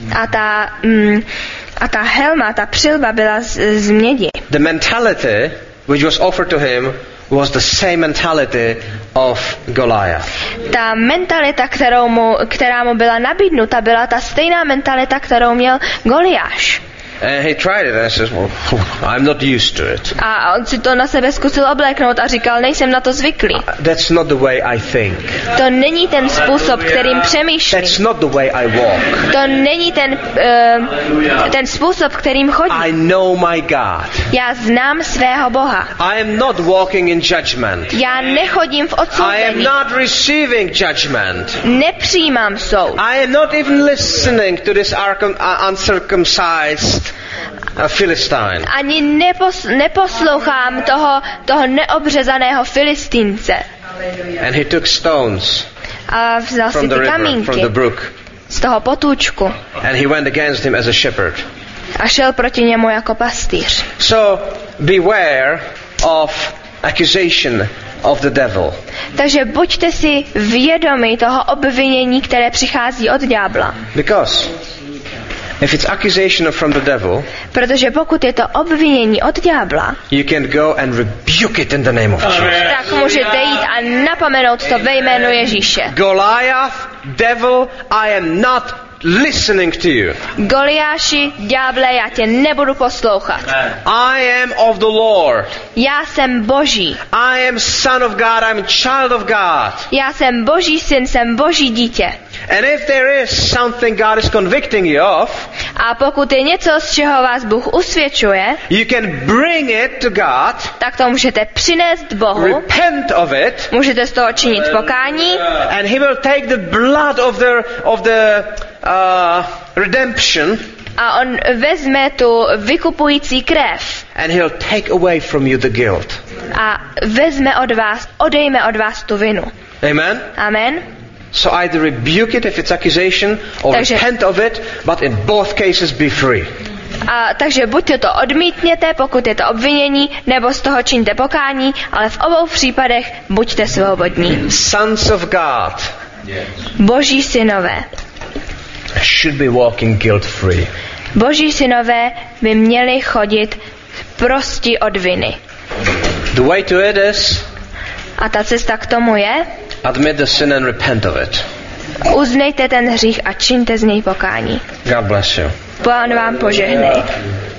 A ta helma, ta přilba byla z mědi. The mentality which was offered to him was the same mentality of Goliath. Ta mentalita, která mu byla nabídnuta, byla ta stejná mentalita, kterou měl Goliáš. And he tried it and says, well, I'm not used to it. A on si to na sebe zkusil obléknout a říkal, nejsem na to zvyklý. That's not the way I think. To není ten způsob, kterým přemýšlím. That's not the way I walk. To není ten způsob, kterým chodím. I know my God. Já znám svého Boha. I am not walking in judgment. Já nechodím v I am odsouzení. not receiving judgment. Nepřijímám soud. I am not even listening to this uncircumcised Philistine. Ani neposlouchám toho neobřezaného Filistínce. And he took stones A vzal si from the ty river, from the kamínky brook. z toho potůčku And he went against him as a shepherd. a šel proti němu jako pastýř. So beware of accusation of the devil. Takže buďte si vědomi toho obvinění, které přichází od ďábla. Because if it's accusation from the devil, Protože pokud je to obvinění od ďábla, you can go and rebuke it in the name of Jesus. tak můžete jít a napomenout to ve jménu Ježíše. Goliath, devil, I am not listening to you. Goliáši, ďáble, já tě nebudu poslouchat. I am of the Lord. Já jsem Boží. I am son of God. I'm a child of God. Já jsem Boží syn, jsem Boží dítě. And if there is something God is convicting you of, A pokud je něco, z čeho vás Bůh usvědčuje, you can bring it to God, tak to můžete přinést Bohu, repent of it, můžete z toho činit pokání and He will take the blood of the redemption, a on vezme tu vykupující krev and He'll take away from you the guilt. a odejme od vás tu vinu. Amen? Amen. So either rebuke it if it's accusation, or Takže- repent of it, but in both cases be free. Takže buď to odmítněte, pokud je to obvinění, nebo z toho čiňte pokání, ale v obou případech buďte svobodní. Sons of God Boží synové. should be walking guilt-free. Boží synové by měli chodit prosti od viny. The way to it is A ta cesta k tomu je, admit the sin and repent of it. uznejte ten hřích a čiňte z něj pokání. God bless you. Pán vám požehnej.